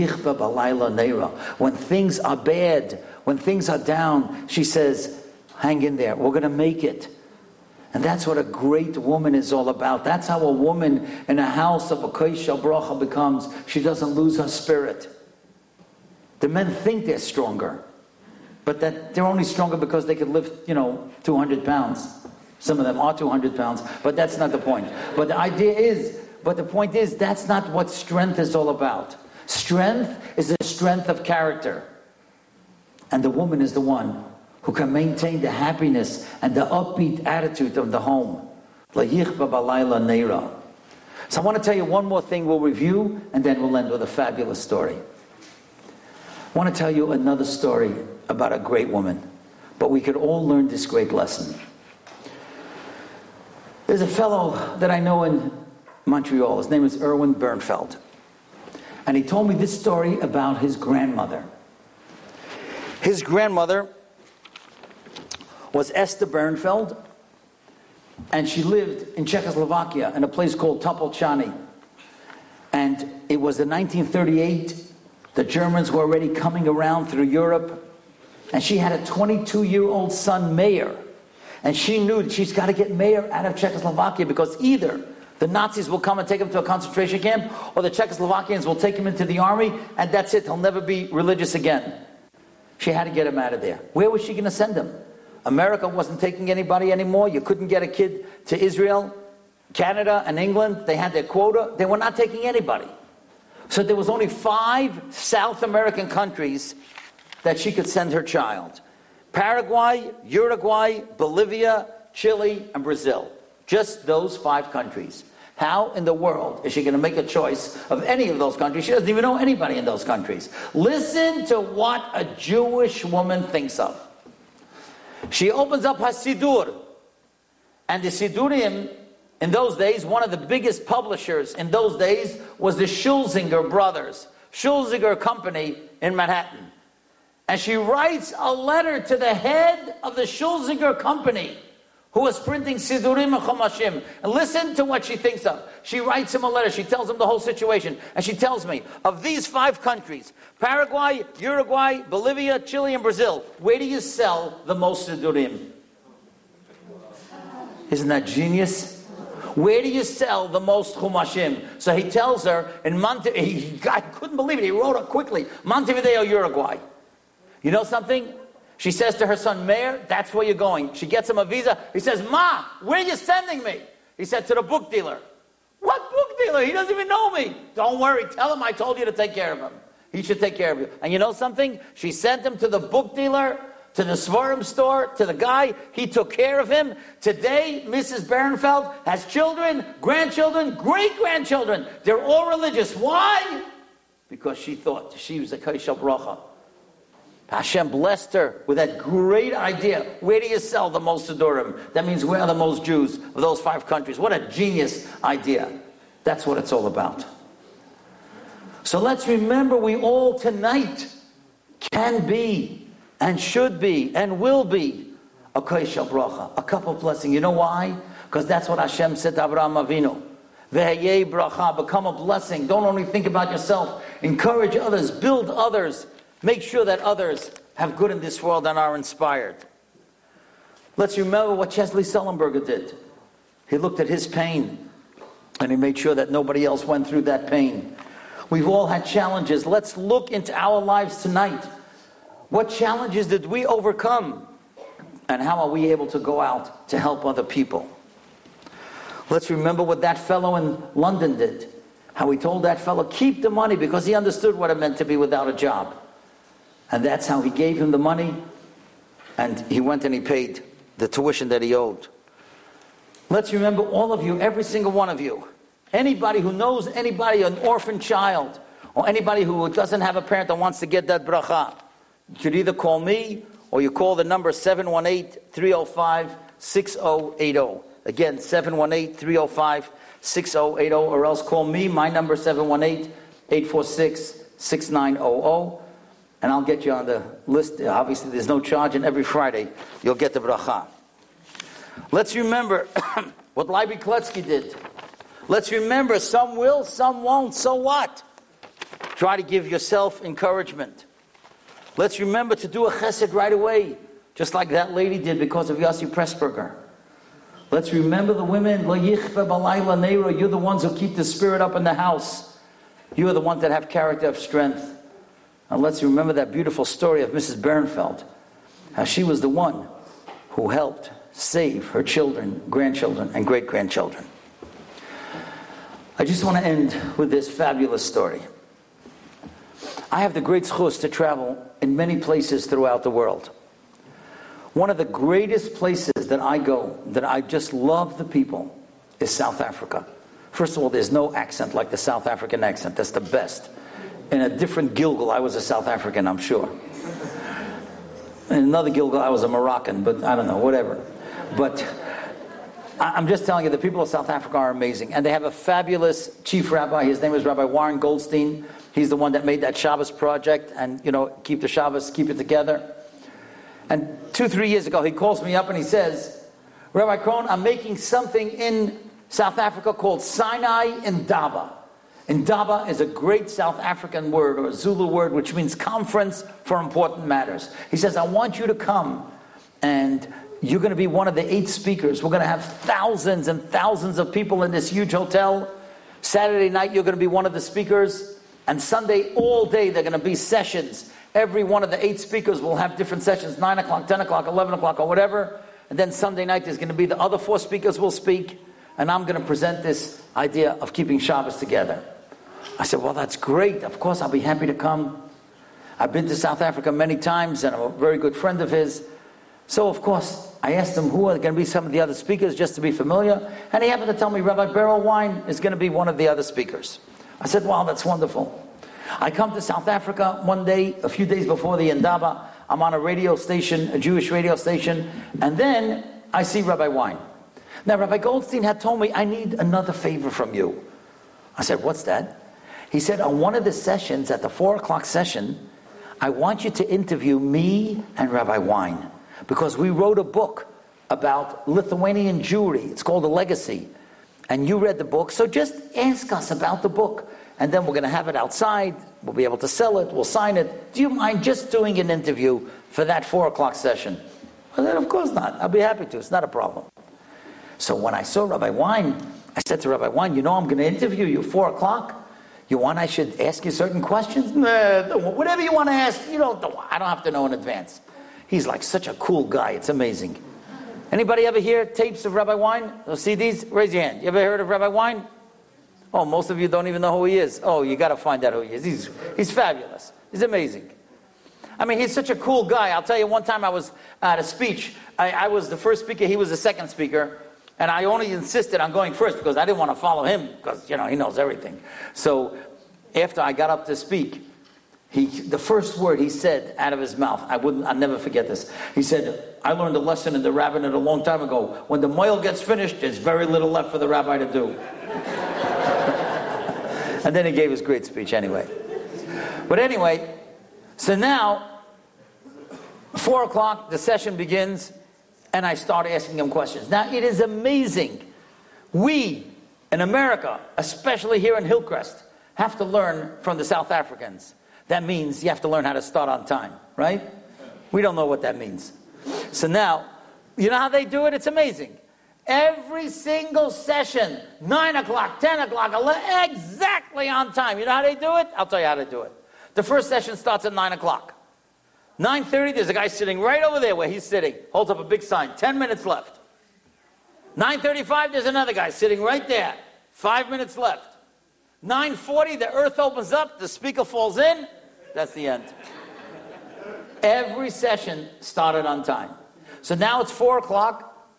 things are bad, when things are down, she says, hang in there. We're going to make it. And that's what a great woman is all about. That's how a woman in a house of a Koishel Bracha becomes. She doesn't lose her spirit. The men think they're stronger, but that they're only stronger because they could lift, you know, two hundred pounds. Some of them are two hundred pounds, but that's not the point. But the idea is, but the point is, that's not what strength is all about. Strength is the strength of character. And the woman is the one who can maintain the happiness and the upbeat attitude of the home. So I want to tell you one more thing we'll review, and then we'll end with a fabulous story. I want to tell you another story about a great woman, but we could all learn this great lesson. There's a fellow that I know in Montreal. His name is Erwin Bernfeld. And he told me this story about his grandmother. His grandmother was Esther Bernfeld, and she lived in Czechoslovakia in a place called Topolchany. And it was in nineteen thirty-eight. The Germans were already coming around through Europe, and she had a twenty-two-year-old son, Meir. And she knew that she's got to get Meir out of Czechoslovakia, because either the Nazis will come and take him to a concentration camp, or the Czechoslovakians will take him into the army, and that's it. He'll never be religious again. She had to get him out of there. Where was she going to send him? America wasn't taking anybody anymore. You couldn't get a kid to Israel. Canada and England, they had their quota. They were not taking anybody. So there was only five South American countries that she could send her child. Paraguay, Uruguay, Bolivia, Chile, and Brazil. Just those five countries. How in the world is she going to make a choice of any of those countries? She doesn't even know anybody in those countries. Listen to what a Jewish woman thinks of. She opens up her Sidur. And the Sidurim, in those days, one of the biggest publishers in those days was the Schulzinger brothers. Schulzinger Company in Manhattan. And she writes a letter to the head of the Schulzinger Company, who was printing Sidurim and Chumashim. And listen to what she thinks of. She writes him a letter. She tells him the whole situation. And she tells me, of these five countries, Paraguay, Uruguay, Bolivia, Chile, and Brazil, where do you sell the most Sidurim? Isn't that genius? Where do you sell the most Chumashim? So he tells her, in Monte, he, I couldn't believe it, he wrote it quickly, Montevideo, Uruguay. You know something? She says to her son, Meir, that's where you're going. She gets him a visa. He says, Ma, where are you sending me? He said, to the book dealer. What book dealer? He doesn't even know me. Don't worry. Tell him I told you to take care of him. He should take care of you. And you know something? She sent him to the book dealer, to the Svarim store, to the guy. He took care of him. Today, Missus Bernfeld has children, grandchildren, great-grandchildren. They're all religious. Why? Because she thought she was a Koishel Bracha. Hashem blessed her with that great idea. Where do you sell the most Sidurim? That means where are the most Jews of those five countries? What a genius idea. That's what it's all about. So let's remember, we all tonight can be and should be and will be a Koishel Bracha, a cup of blessing. You know why? Because that's what Hashem said to Avraham Avinu. Veheyeh bracha, become a blessing. Don't only think about yourself. Encourage others, build others. Make sure that others have good in this world and are inspired. Let's remember what Chesley Sullenberger did. He looked at his pain and he made sure that nobody else went through that pain. We've all had challenges. Let's look into our lives tonight. What challenges did we overcome? And how are we able to go out to help other people? Let's remember what that fellow in London did. How he told that fellow, keep the money, because he understood what it meant to be without a job. And that's how he gave him the money, and he went and he paid the tuition that he owed. Let's remember all of you, every single one of you. Anybody who knows anybody, an orphan child, or anybody who doesn't have a parent that wants to get that bracha, you could either call me or you call the number seven one eight, three oh five, six oh eight oh. Again, seven one eight, three oh five, six oh eight oh, or else call me, my number seven one eight, eight four six, six nine oh oh, and I'll get you on the list. Obviously, there's no charge, and every Friday you'll get the bracha. Let's remember what Leiby Kletzky did. Let's remember, some will, some won't, so what? Try to give yourself encouragement. Let's remember to do a chesed right away, just like that lady did because of Yossi Pressburger. Let's remember the women, Lo yichve b'layla neiro, you're the ones who keep the spirit up in the house. You are the ones that have character of strength. And let's remember that beautiful story of Missus Bernfeld, how she was the one who helped save her children, grandchildren, and great-grandchildren. I just want to end with this fabulous story. I have the great zchus to travel in many places throughout the world. One of the greatest places that I go, that I just love the people, is South Africa. First of all, there's no accent like the South African accent. That's the best. In a different Gilgal, I was a South African, I'm sure. In another Gilgal, I was a Moroccan, but I don't know, whatever. But I'm just telling you, the people of South Africa are amazing. And they have a fabulous chief rabbi. His name is Rabbi Warren Goldstein. He's the one that made that Shabbos project and, you know, keep the Shabbos, keep it together. And two, three years ago, he calls me up and he says, Rabbi Krohn, I'm making something in South Africa called Sinai Indaba. Indaba is a great South African word, or a Zulu word, which means conference for important matters. He says, I want you to come, and you're going to be one of the eight speakers. We're going to have thousands and thousands of people in this huge hotel. Saturday night, you're going to be one of the speakers. And Sunday, all day, they're going to be sessions. Every one of the eight speakers will have different sessions, nine o'clock, ten o'clock, eleven o'clock, or whatever. And then Sunday night, there's going to be the other four speakers will speak. And I'm going to present this idea of keeping Shabbos together. I said, well, that's great. Of course, I'll be happy to come. I've been to South Africa many times, and I'm a very good friend of his. So, of course, I asked him who are going to be some of the other speakers, just to be familiar. And he happened to tell me Rabbi Beryl Wine is going to be one of the other speakers. I said, wow, that's wonderful. I come to South Africa one day, a few days before the Indaba. I'm on a radio station, a Jewish radio station. And then I see Rabbi Wine. Now, Rabbi Goldstein had told me, I need another favor from you. I said, what's that? He said, on one of the sessions, at the four o'clock session, I want you to interview me and Rabbi Wine, because we wrote a book about Lithuanian Jewry. It's called A Legacy. And you read the book, so just ask us about the book. And then we're going to have it outside. We'll be able to sell it. We'll sign it. Do you mind just doing an interview for that four o'clock session? I said, of course not. I'll be happy to. It's not a problem. So when I saw Rabbi Wine, I said to Rabbi Wine, you know I'm going to interview you four o'clock. You want I should ask you certain questions? Nah, don't, whatever you want to ask, you don't, don't. I don't have to know in advance. He's like such a cool guy. It's amazing. Anybody ever hear tapes of Rabbi Wine? Or C Ds? Raise your hand. You ever heard of Rabbi Wine? Oh, most of you don't even know who he is. Oh, you got to find out who he is. He's, he's fabulous. He's amazing. I mean, he's such a cool guy. I'll tell you, one time I was at a speech. I, I was the first speaker. He was the second speaker. And I only insisted on going first because I didn't want to follow him because, you know, he knows everything. So after I got up to speak, he, the first word he said out of his mouth, I wouldn't, I'll never forget this. He said, I learned a lesson in the rabbinate a long time ago. When the moil gets finished, there's very little left for the rabbi to do. And then he gave his great speech anyway. But anyway, so now, four o'clock, the session begins, and I start asking him questions. Now, it is amazing. We, in America, especially here in Hillcrest, have to learn from the South Africans. That means you have to learn how to start on time, right? We don't know what that means. So now, you know how they do it? It's amazing. Every single session, nine o'clock, ten o'clock, eleven, exactly on time. You know how they do it? I'll tell you how to do it. The first session starts at nine o'clock. nine thirty, there's a guy sitting right over there where he's sitting. Holds up a big sign. ten minutes left. nine thirty-five, there's another guy sitting right there. Five minutes left. nine forty, the earth opens up, the speaker falls in. That's the end. Every session started on time. So now it's four o'clock.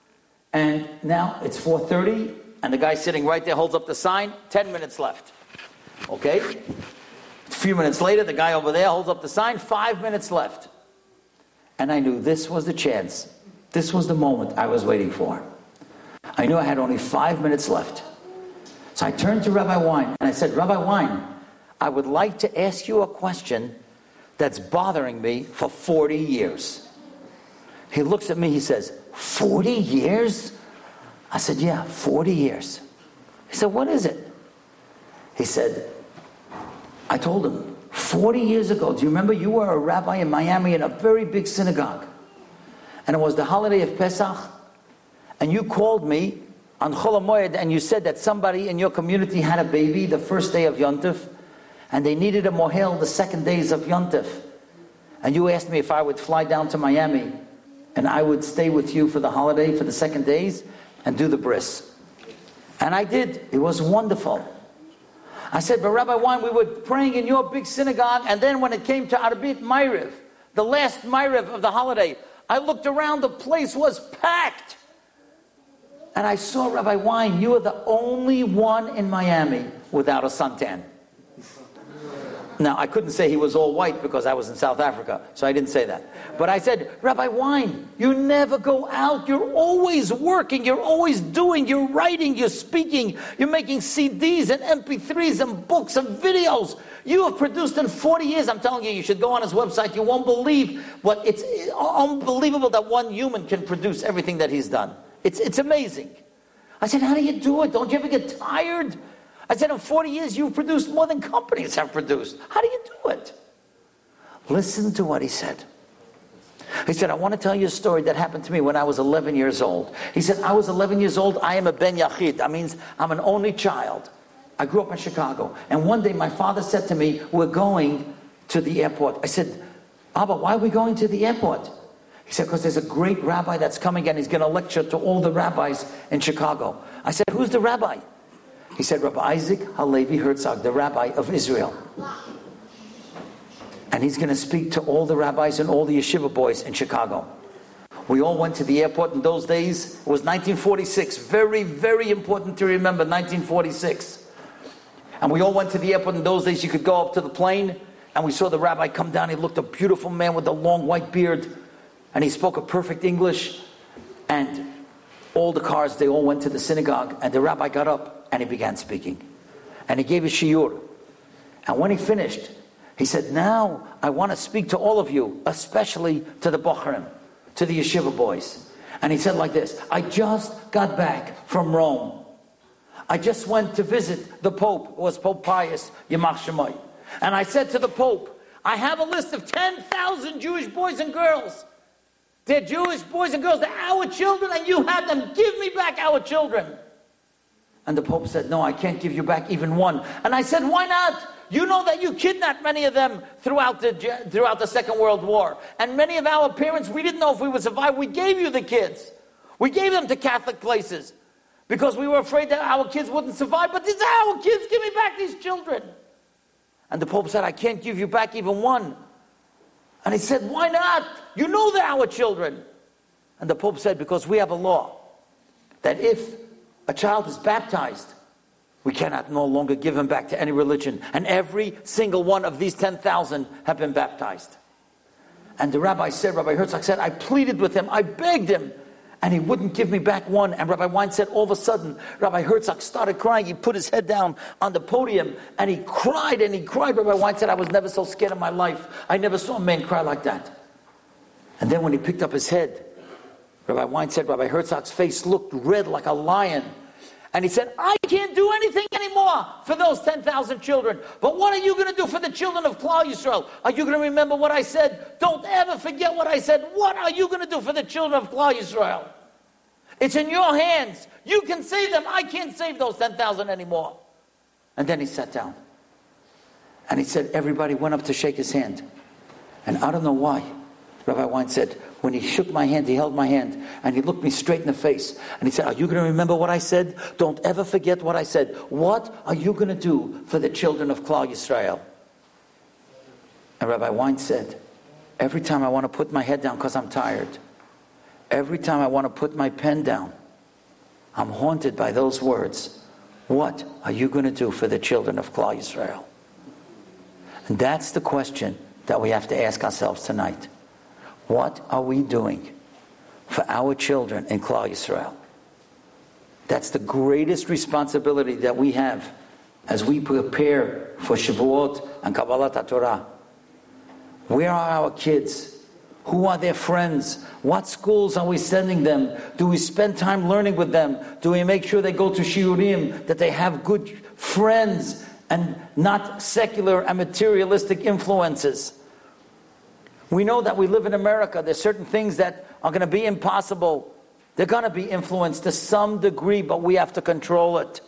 And now it's four thirty, and the guy sitting right there holds up the sign, ten minutes left. Okay? A few minutes later, the guy over there holds up the sign, five minutes left. And I knew this was the chance. This was the moment I was waiting for. I knew I had only five minutes left. So I turned to Rabbi Wein, and I said, Rabbi Wein, I would like to ask you a question that's bothering me for forty years. He looks at me, he says, forty years? I said, yeah, forty years. He said, what is it? He said, I told him, forty years ago, do you remember you were a rabbi in Miami in a very big synagogue? And it was the holiday of Pesach, and you called me on Chol HaMoed, and you said that somebody in your community had a baby the first day of Yontif, and they needed a mohel the second days of Yontif. And you asked me if I would fly down to Miami, and I would stay with you for the holiday, for the second days, and do the bris. And I did. It was wonderful. I said, but Rabbi Wein, we were praying in your big synagogue, and then when it came to Arbit Ma'ariv, the last Ma'ariv of the holiday, I looked around, the place was packed. And I saw, Rabbi Wein, you are the only one in Miami without a suntan. Now, I couldn't say he was all white because I was in South Africa, so I didn't say that. But I said, Rabbi Wein, you never go out. You're always working. You're always doing. You're writing. You're speaking. You're making C Ds and M P threes and books and videos. You have produced in forty years. I'm telling you, you should go on his website. You won't believe what it's unbelievable that one human can produce everything that he's done. It's, it's amazing. I said, how do you do it? Don't you ever get tired? I said, in forty years, you've produced more than companies have produced. How do you do it? Listen to what he said. He said, I want to tell you a story that happened to me when I was eleven years old. He said, I was eleven years old. I am a ben yachid. That means I'm an only child. I grew up in Chicago. And one day my father said to me, we're going to the airport. I said, Abba, why are we going to the airport? He said, because there's a great rabbi that's coming and he's going to lecture to all the rabbis in Chicago. I said, who's the rabbi? He said, Rabbi Isaac Halevi Herzog, the rabbi of Israel. And he's going to speak to all the rabbis and all the yeshiva boys in Chicago. We all went to the airport in those days. It was nineteen forty-six. Very, very important to remember, nineteen forty-six. And we all went to the airport in those days. You could go up to the plane, and we saw the rabbi come down. He looked a beautiful man with a long white beard, and he spoke a perfect English. And all the cars, they all went to the synagogue, and the rabbi got up, and he began speaking. And he gave a shiur. And when he finished, he said, now I want to speak to all of you, especially to the Bocharim, to the yeshiva boys. And he said like this, I just got back from Rome. I just went to visit the Pope. It was Pope Pius, Yamach Shemoy. And I said to the Pope, I have a list of ten thousand Jewish boys and girls. They're Jewish boys and girls. They're our children, and you have them. Give me back our children. And the Pope said, no, I can't give you back even one. And I said, why not? You know that you kidnapped many of them throughout the throughout the Second World War. And many of our parents, we didn't know if we would survive. We gave you the kids. We gave them to Catholic places because we were afraid that our kids wouldn't survive. But these are our kids. Give me back these children. And the Pope said, I can't give you back even one. And he said, why not? You know they're our children. And the Pope said, because we have a law that if a child is baptized, we cannot no longer give him back to any religion. And every single one of these ten thousand have been baptized. And the rabbi said, Rabbi Herzog said, I pleaded with him, I begged him, and he wouldn't give me back one. And Rabbi Wein said, all of a sudden, Rabbi Herzog started crying. He put his head down on the podium, and he cried, and he cried. Rabbi Wein said, I was never so scared in my life. I never saw a man cry like that. And then when he picked up his head, Rabbi Wein said, Rabbi Herzog's face looked red like a lion. And he said, I can't do anything anymore for those ten thousand children. But what are you going to do for the children of Klal Yisrael? Are you going to remember what I said? Don't ever forget what I said. What are you going to do for the children of Klal Yisrael? It's in your hands. You can save them. I can't save those ten thousand anymore. And then he sat down. And he said, everybody went up to shake his hand. And I don't know why. Rabbi Wein said, when he shook my hand, he held my hand, and he looked me straight in the face. And he said, are you going to remember what I said? Don't ever forget what I said. What are you going to do for the children of Klal Yisrael? And Rabbi Wein said, every time I want to put my head down because I'm tired, every time I want to put my pen down, I'm haunted by those words. What are you going to do for the children of Klal Yisrael? And that's the question that we have to ask ourselves tonight. What are we doing for our children in Klal Yisrael? That's the greatest responsibility that we have as we prepare for Shavuot and Kabbalat HaTorah. Where are our kids? Who are their friends? What schools are we sending them? Do we spend time learning with them? Do we make sure they go to shiurim, that they have good friends and not secular and materialistic influences? We know that we live in America. There's certain things that are going to be impossible. They're going to be influenced to some degree, but we have to control it.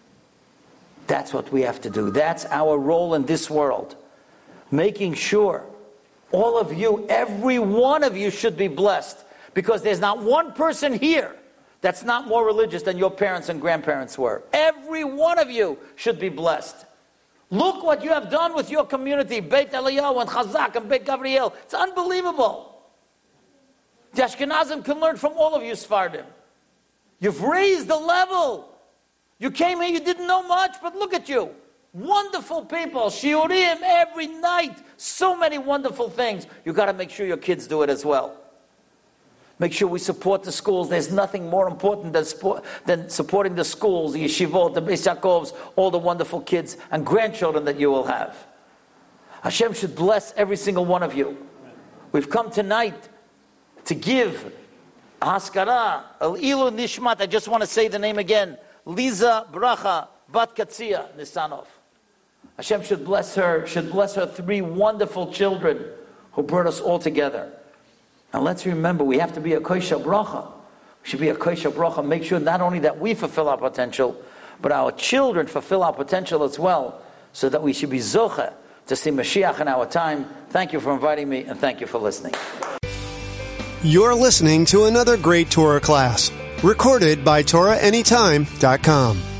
That's what we have to do. That's our role in this world. Making sure all of you, every one of you should be blessed. Because there's not one person here that's not more religious than your parents and grandparents were. Every one of you should be blessed. Look what you have done with your community. Beit Eliyahu and Chazak and Beit Gabriel. It's unbelievable. The Ashkenazim can learn from all of you Sfardim. You've raised the level. You came here, you didn't know much, but look at you. Wonderful people. Shiurim every night. So many wonderful things. You've got to make sure your kids do it as well. Make sure we support the schools. There's nothing more important than, support, than supporting the schools, the yeshivot, the Beis Yaakovs, all the wonderful kids and grandchildren that you will have. Hashem should bless every single one of you. We've come tonight to give Haskara, Ilu Nishmat. I just want to say the name again. Liza Bracha Bat Katzia Nisanov. Hashem should bless her, should bless her three wonderful children who brought us all together. And let's remember, we have to be a Koisha Bracha. We should be a Koisha Bracha. Make sure not only that we fulfill our potential, but our children fulfill our potential as well, so that we should be Zoche to see Mashiach in our time. Thank you for inviting me, and thank you for listening. You're listening to another great Torah class, recorded by Torah Anytime dot com.